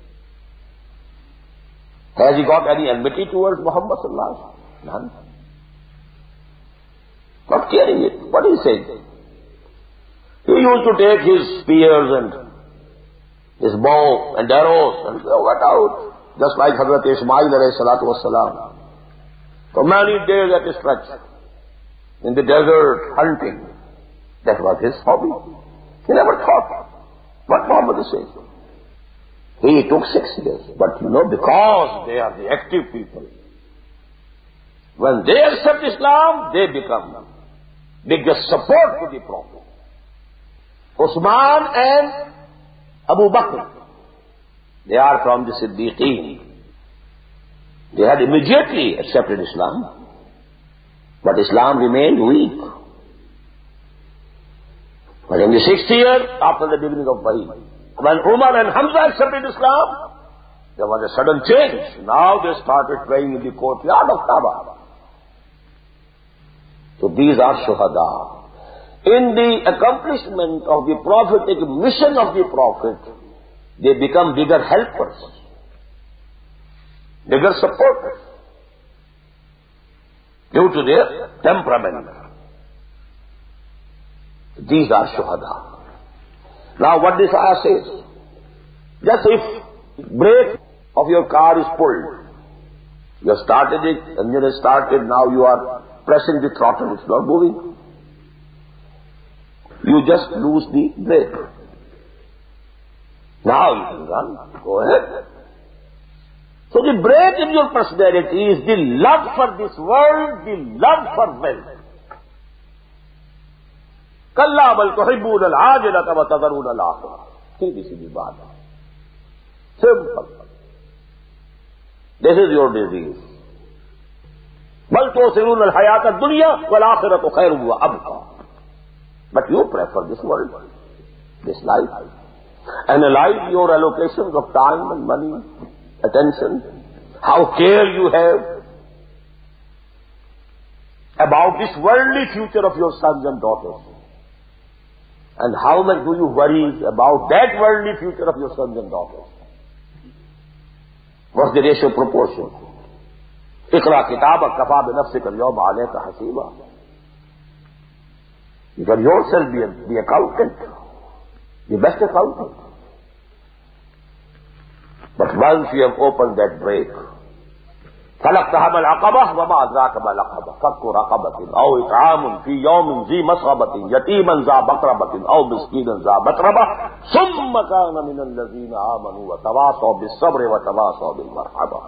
Has he got any enmity towards Muhammad sallallahu alaihi wasallam? None. Not caring it. What is he saying? He used to take his spears and his bow and arrows and go out, just like Hazrat Ismail alayhi salatu wassalam. For many days at a stretch, in the desert, hunting. That was his hobby. He never thought what Muhammad is saying. He took 6 years. But because they are the active people, when they accept Islam, they become biggest support to the Prophet. Usman and Abu Bakr, they are from the Siddiqeen. They had immediately accepted Islam, but Islam remained weak. But in the 6th year, after the beginning of Wahy, when Umar and Hamza accepted Islam, there was a sudden change. Now they started praying in the courtyard of Kaaba. So these are shuhada. In the accomplishment of the prophetic mission of the Prophet, they become bigger helpers, bigger supporters, due to their temperament. These are shuhada. Now what this ayah says, just if brake of your car is pulled, you have started it, engine has started, now you are pressing the throttle, it's not moving. You just lose the brake. Now you can run, go ahead. So the break in your personality is the love for this world, the love for wealth. Kalla bal tuhibbun al-ajilata wa tadharun al-akhirah. सीधी बात है. Simple. This is your disease. बल तुसिरून al-hayat ad-dunya wal-akhiratu khayrun wa abqa. But you prefer this world, this life. Analyze your allocations of time and money, attention, how care you have about this worldly future of your sons and daughters. And how much do you worry about that worldly future of your sons and daughters? What's the ratio proportion? اقرأ كتابك كفى بنفسك اليوم عليك حسيبا. You can yourself be accountant, the best accountant. But once you have opened that break, فَلَقْتَهَمَ الْعَقَبَةِ وَمَا أَدْرَاكَ مَا الْعَقَبَةُ فَكُّ رَقَبَةٍ أَوْ إِطْعَامٌ فِي يَوْمٍ ذِي مَسْغَبَةٍ يَتِيمًا ذَا مَقْرَبَةٍ أَوْ مِسْكِينًا ذَا مَتْرَبَةٍ ثُمَّ كَانَ مِنَ الَّذِينَ آمَنُوا وَتَوَاصَوْا بِالصَّبْرِ وَتَوَاصَوْا بِالْمَرْحَمَةِ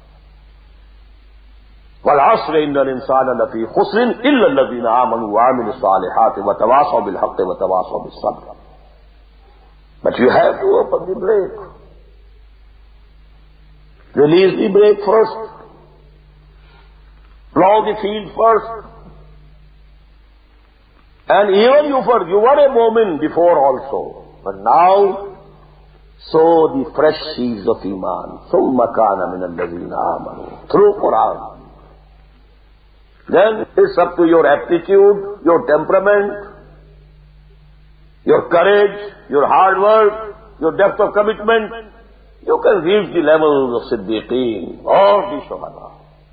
وَالْعَصْرِ إِنَّ الْإِنسَانَ لَفِي خُسْرٍ إِلَّا الَّذِينَ آمَنُوا وَعَمِلُوا الصَّالِحَاتِ وَتَوَاصَوْا بِالْحَقِّ وَتَوَاصَوْا بِالصَّبْرِ. But you have to open the brake. Release the brake first. Plow the field first. And even you were a moment before also. But now, sow the fresh seeds of Iman. ثُمَّ كَانَ مِنَ الَّذِينَ آمَنُوا. Through Quran. Then it's up to your aptitude, your temperament, your courage, your hard work, your depth of commitment. You can reach the levels of Siddiqeen or the Shuhada.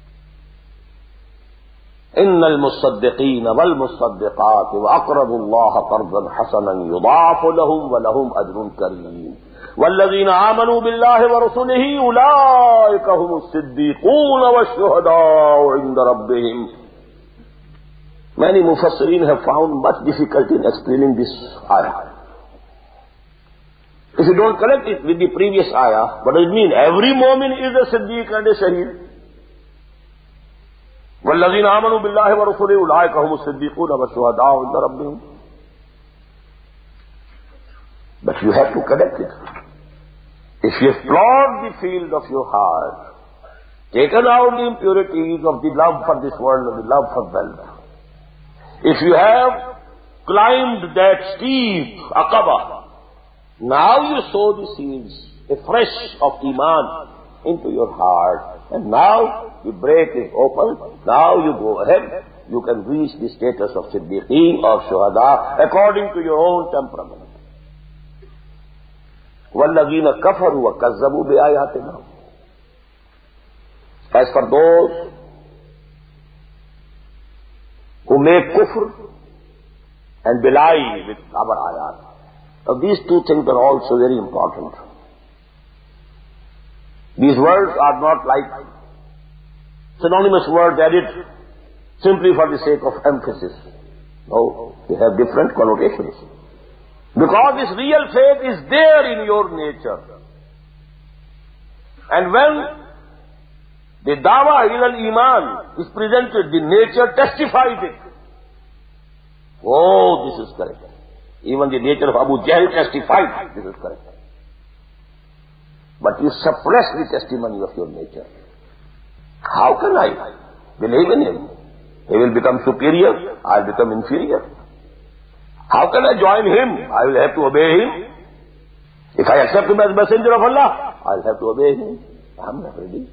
إن المصدقين والمصدقات وأقرضوا الله قرضا حسنا يضاعف لهم ولهم أجر كريم والذين آمنوا بالله ورسله أولئك هم الصديقون والشهداء عند ربهم. Many Mufassirin have found much difficulty in explaining this ayah. If you don't connect it with the previous ayah, what does it mean? Every mu'min is a Siddiq and a Shaheed. وَالَّذِينَ آمَنُوا بِاللَّهِ وَرُسُلِهِ أُولَٰئِكَ هُمُ الصِّدِّيقُونَ وَالشُّهَدَاءُ عِندَ رَبِّهِمْ. But you have to connect it. If you have plowed the field of your heart, taken out the impurities of the love for this world and the love for wealth, if you have climbed that steep Aqaba, now you sow the seeds afresh of Iman into your heart. And now the break is open. Now you go ahead. You can reach the status of Siddiqeen or Shuhada according to your own temperament. वल्लज़ीना कफरू व कज़्ज़बू बिआयातिना. As for those who make kufr and belie with our ayat. Now these two things are also very important. These words are not like synonymous words added simply for the sake of emphasis. No, they have different connotations. Because this real faith is there in your nature. And when the dawa ilal iman is presented, the nature testifies it. Oh, this is correct. Even the nature of Abu Jahl testified this is correct. But you suppress the testimony of your nature. How can I believe in him? He will become superior, I will become inferior. How can I join him? I will have to obey him. If I accept him as messenger of Allah, I will have to obey him. I am not ready.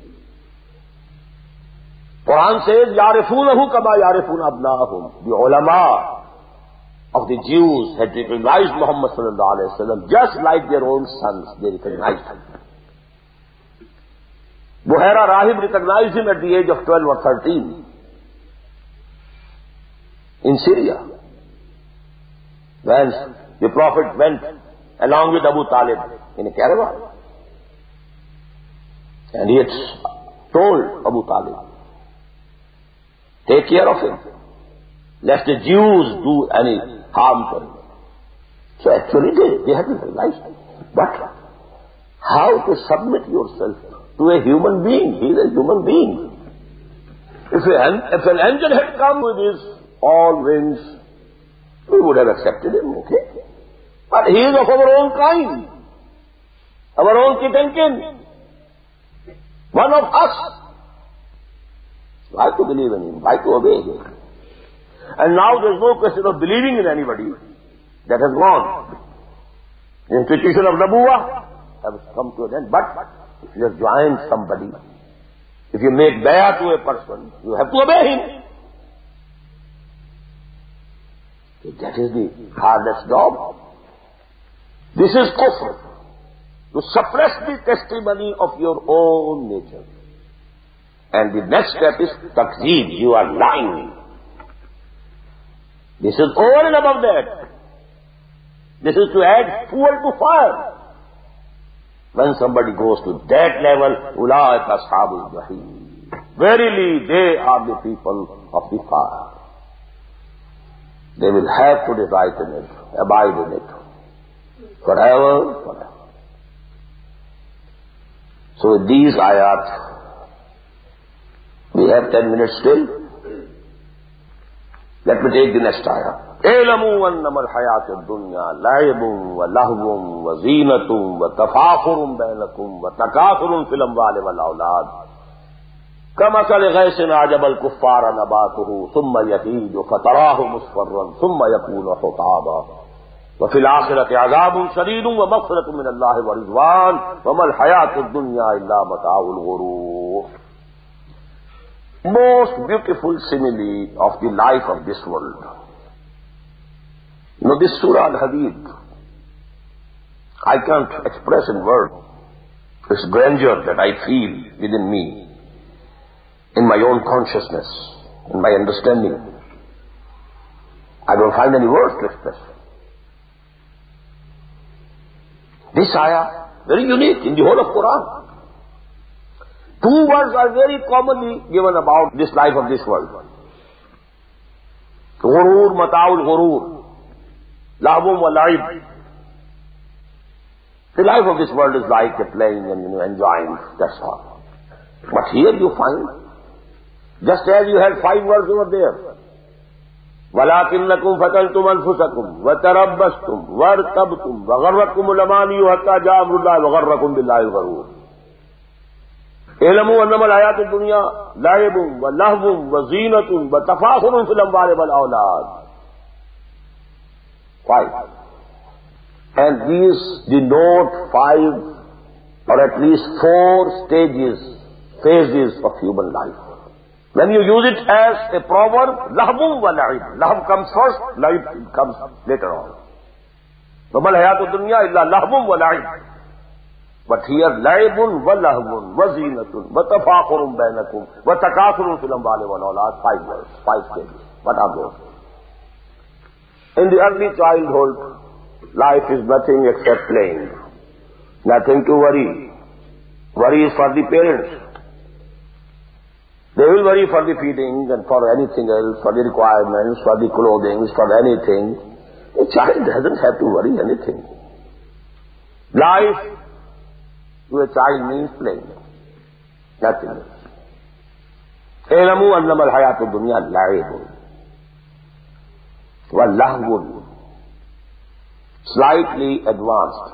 Quran says, يَعْرِفُونَهُ كَمَا يَعْرِفُونَ أَبْنَاءَهُم. The ulama of the Jews had recognized Muhammad sallallahu alayhi wa sallam just like their own sons. They recognized him. Buhaira Rahib recognized him at the age of 12 or 13 in Syria, when the Prophet went along with Abu Talib in a caravan. And he had told Abu Talib, take care of him, lest the Jews do any harm to him. So actually they had realized. But how to submit yourself to a human being? He is a human being. If an angel had come with his all wings, we would have accepted him, okay? But he is of our own kind, our own kith and kin, one of us. Why to believe in him? Why to obey him? And now there is no question of believing in anybody. That has gone. The institution of Nabuwah has come to an end. But if you have joined somebody, if you make bay'ah to a person, you have to obey him. So that is the hardest job. This is kufr. To suppress the testimony of your own nature. And the next step is takzeeb. You are lying. This is over and above that. This is to add fuel to fire. When somebody goes to that level, ulaika ashabul jahim. Verily, they are the people of the fire. They will have to delight in it, abide in it, forever, forever. So with these ayat, we have 10 minutes still. Let me take the next ayah. اعلموا انما الحياة الدنيا لعب ولهو وزينة وتفاخر بينكم وتكاثر في الأموال والأولاد كمثل غيث أعجب الكفار نباته ثم يهيج فتراه مصفرا ثم يكون حطاما وفي الآخرة عذاب شديد ومغفرة من الله ورضوان وما الحياة الدنيا إلا متاع الغرور. Most beautiful simile of the life of this world. You know, this Surah Al-Hadid, I can't express in words this grandeur that I feel within me, in my own consciousness, in my understanding. I don't find any words to express. This ayah, very unique in the whole of Quran. Two words are very commonly given about this life of this world. Ghurur, mata'ul ghurur, lahwum wa la'ib. The life of this world is like a playing and enjoying, that's all. But here you find, just as you had 5 words over there, وَلَكِنَّكُمْ فَتَنْتُمْ أَنفُسَكُمْ وَتَرَبَّسْتُمْ وَارْتَبْتُمْ وَغَرَّكُمُ الْأَمَانِيُّ حَتَّى جَاءَ أَمْرُ اللَّهِ وَغَرَّكُمْ بِاللَّهِ الْغَرُورُ. اعلموا انما الحیات الدنیا لعب ولهو وزینۃ وتفاخر فی الاموال والاولاد. 5. And these denote 5 or at least 4 phases of human life. When you use it as a proverb, lahwu wa la'ib. Lahw comes first, la'ib comes later on. وَمَا الْحَيَاةُ الدُّنْيَا إِلَّا لَهْوٌ وَلَعِبٌ. But here, laibun wa lahwun wa zinatun wa tafakhurun bainakum wa takathurun fil amwali wal awlad. 5 words, 5 stages. What are those? In the early childhood, life is nothing except playing. Nothing to worry. Worry is for the parents. They will worry for the feeding and for anything else, for the requirements, for the clothing, for anything. A child doesn't have to worry anything. Life to a child means playing. Nothing else. اعلموا انما الحياة الدنيا لعب ولهو. Slightly advanced.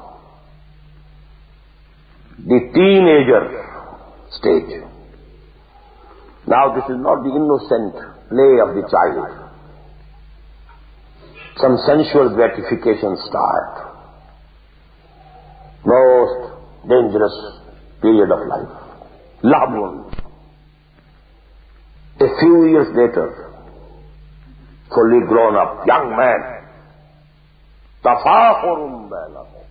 The teenager stage. Now this is not the innocent play of the child. Some sensual gratification start. Most dangerous period of life. Lahbun. A few years later, fully grown up, young man. Tafakhurun bainakum.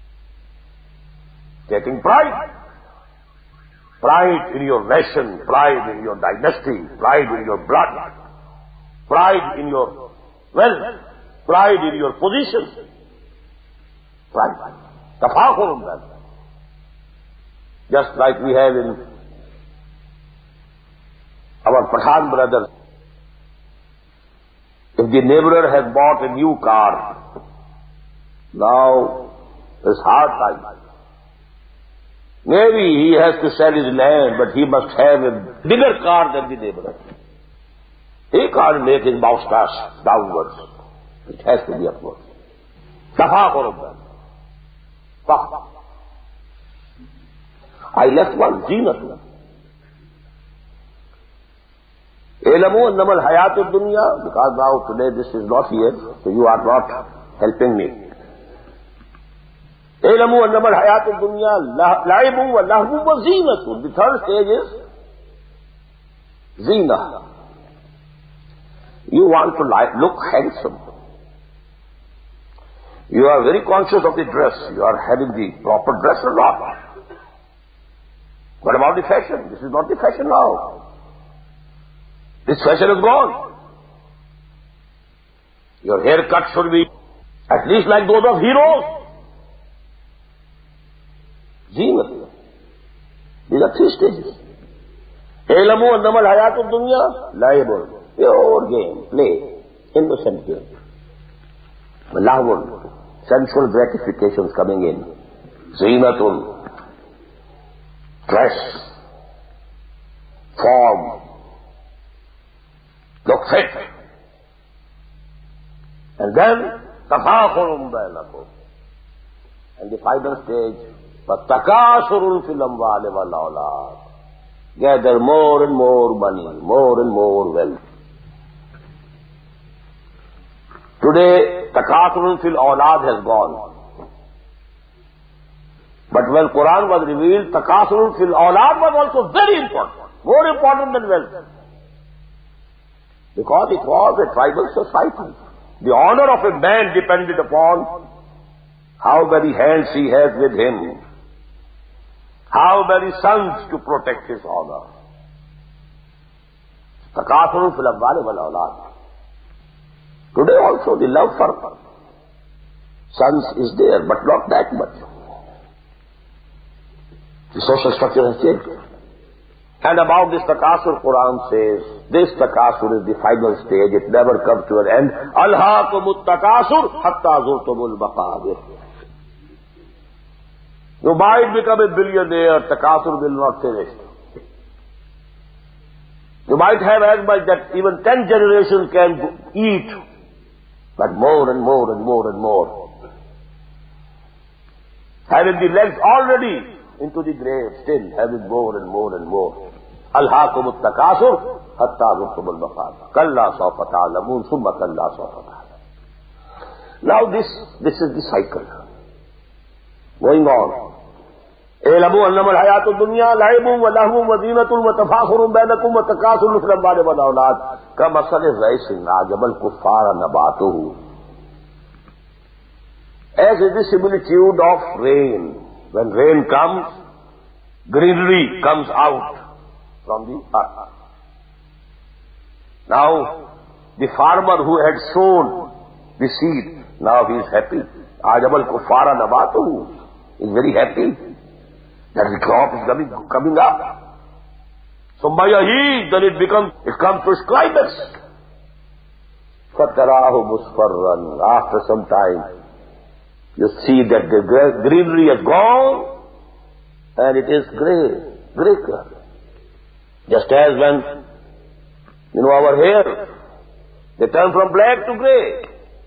Taking pride. Pride in your nation, pride in your dynasty, pride in your blood, pride in your wealth, pride in your position. Pride. Tafakhurun bainakum. Just like we have in our Pathan brothers. If the neighbor has bought a new car, now it's hard time. Maybe he has to sell his land, but he must have a bigger car than the neighbor. He can't make his moustache downwards. It has to be upwards. Tafakhurun. I left one, zinatun. Elamu annamal hayatud dunya, because now today this is not here, so you are not helping me. Elamu annamal hayatud dunya laibu wa lahwu wa zinatun. The third stage is zina. You want to look handsome. You are very conscious of the dress. You are having the proper dress or not. What about the fashion? This is not the fashion now. This fashion is gone. Your haircut should be at least like those of heroes. Zinat. These are 3 stages. Elamu annamal hayatud dunya laibun. Pure game, play, innocent game. Lahwun, sensual gratifications coming in. Zinatun. Dress, form, look fit. And then, tafakhurun bainakum. And the final stage, fatakasurun fil amwali wal awlad. Gather more and more money, more and more wealth. Today, takasurun fil awlad has gone. But when Quran was revealed, takasurun fil awlad was also very important, more important than wealth. Because it was a tribal society. The honor of a man depended upon how many hands he has with him, how many sons to protect his honor. Takasurun fil amwali wal awlad. Today also the love for sons is there, but not that much. The social structure has changed. And about this takasur, Quran says, this takasur is the final stage. It never comes to an end. Alhaakumut takasur hatta zurtumul maqabir. You might become a billionaire, takasur will not finish. You might have as much that even 10 generations can eat, but more and more and more and more. Having the legs already into the grave, still having more and more and more. Alhaakumut takasur hatta zurtumul maqabir. Kalla sawfa ta'lamun summa kalla sawfa ta'lamun. Now this is the cycle going on. Elamu annamal hayatud dunya laibun wa lahwun wa zinatun wa tafakhurun bainakum wa takasurun fil amwali wal awlad kamasali ghaysin ajabal kuffara nabatuhu. As is the similitude of rain When rain comes, greenery comes out from the earth. Now, the farmer who had sown the seed, now he is happy. Ajabal kuffara nabatuhu. He is very happy that the crop is coming up. So Mayahi, then it comes to its climax. Fatarahu musfarran. After some time, you see that the greenery has gone and it is grey color. Just as when, our hair, they turn from black to grey.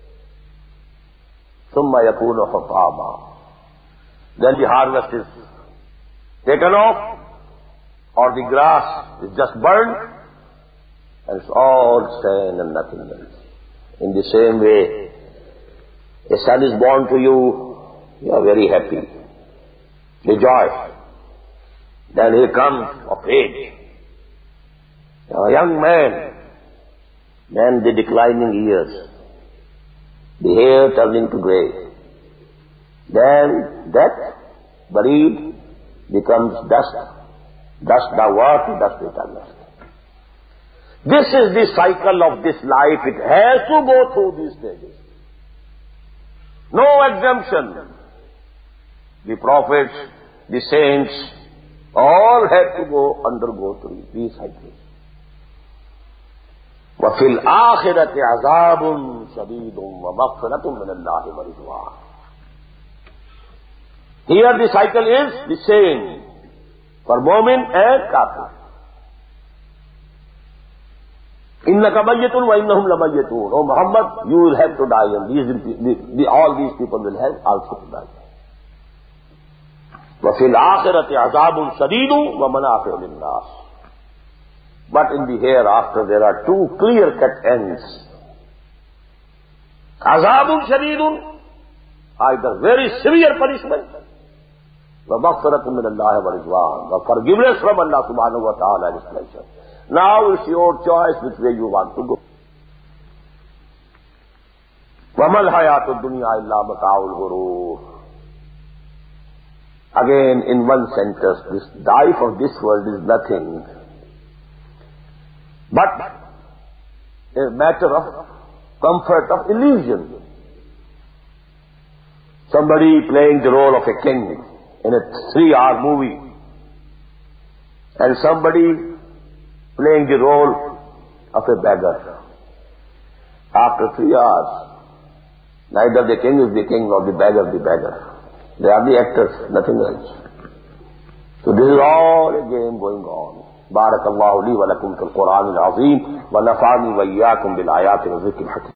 Summa yakunu hutama. Then the harvest is taken off, or the grass is just burned, and it's all sand and nothing else. In the same way, a son is born to you, you are very happy, rejoice. Then he comes of age, a young man, then the declining years, the hair turning to grey. Then death, buried, becomes dust. Dust thou art, dust returnest. This is the cycle of this life. It has to go through these stages. No exemption. The prophets, the saints, all had to undergo through these cycles. وَفِي الْآخِرَةِ عَذَابٌ شَدِيدٌ وَمَغْفِرَةٌ مِنَ اللَّهِ وَرِضْوَانٌ. Here the cycle is the same for Mu'min and Kafir. إِنَّكَ مَيِّتٌ وَإِنَّهُمْ لَمَيِّتُونَ. Oh Muhammad, you will have to die, and all these people will have also to die. وَفِي الْآخِرَةِ عَذَابٌ شَدِيدٌ وَمَنَافِعُ لِلنَّاسِ. But in the hereafter there are two clear-cut ends. Azabun shadidun, either very severe punishment, wa maghfiratun min Allah wa ridwan, the forgiveness from Allah subhanahu wa ta'ala and His pleasure. Now it's your choice which way you want to go. Wa mal hayatud dunya illa mata'ul ghurur. Again, in one sentence, this life of this world is nothing but a matter of comfort, of illusion. Somebody playing the role of a king in a 3-hour movie, and somebody playing the role of a beggar. After 3 hours, neither the king is the king nor the beggar the beggar. They are the actors, nothing else. So this is all a game going on. بارك الله لي ولكم في القرآن العظيم ونفعني وإياكم بالآيات والذكر الحكيم.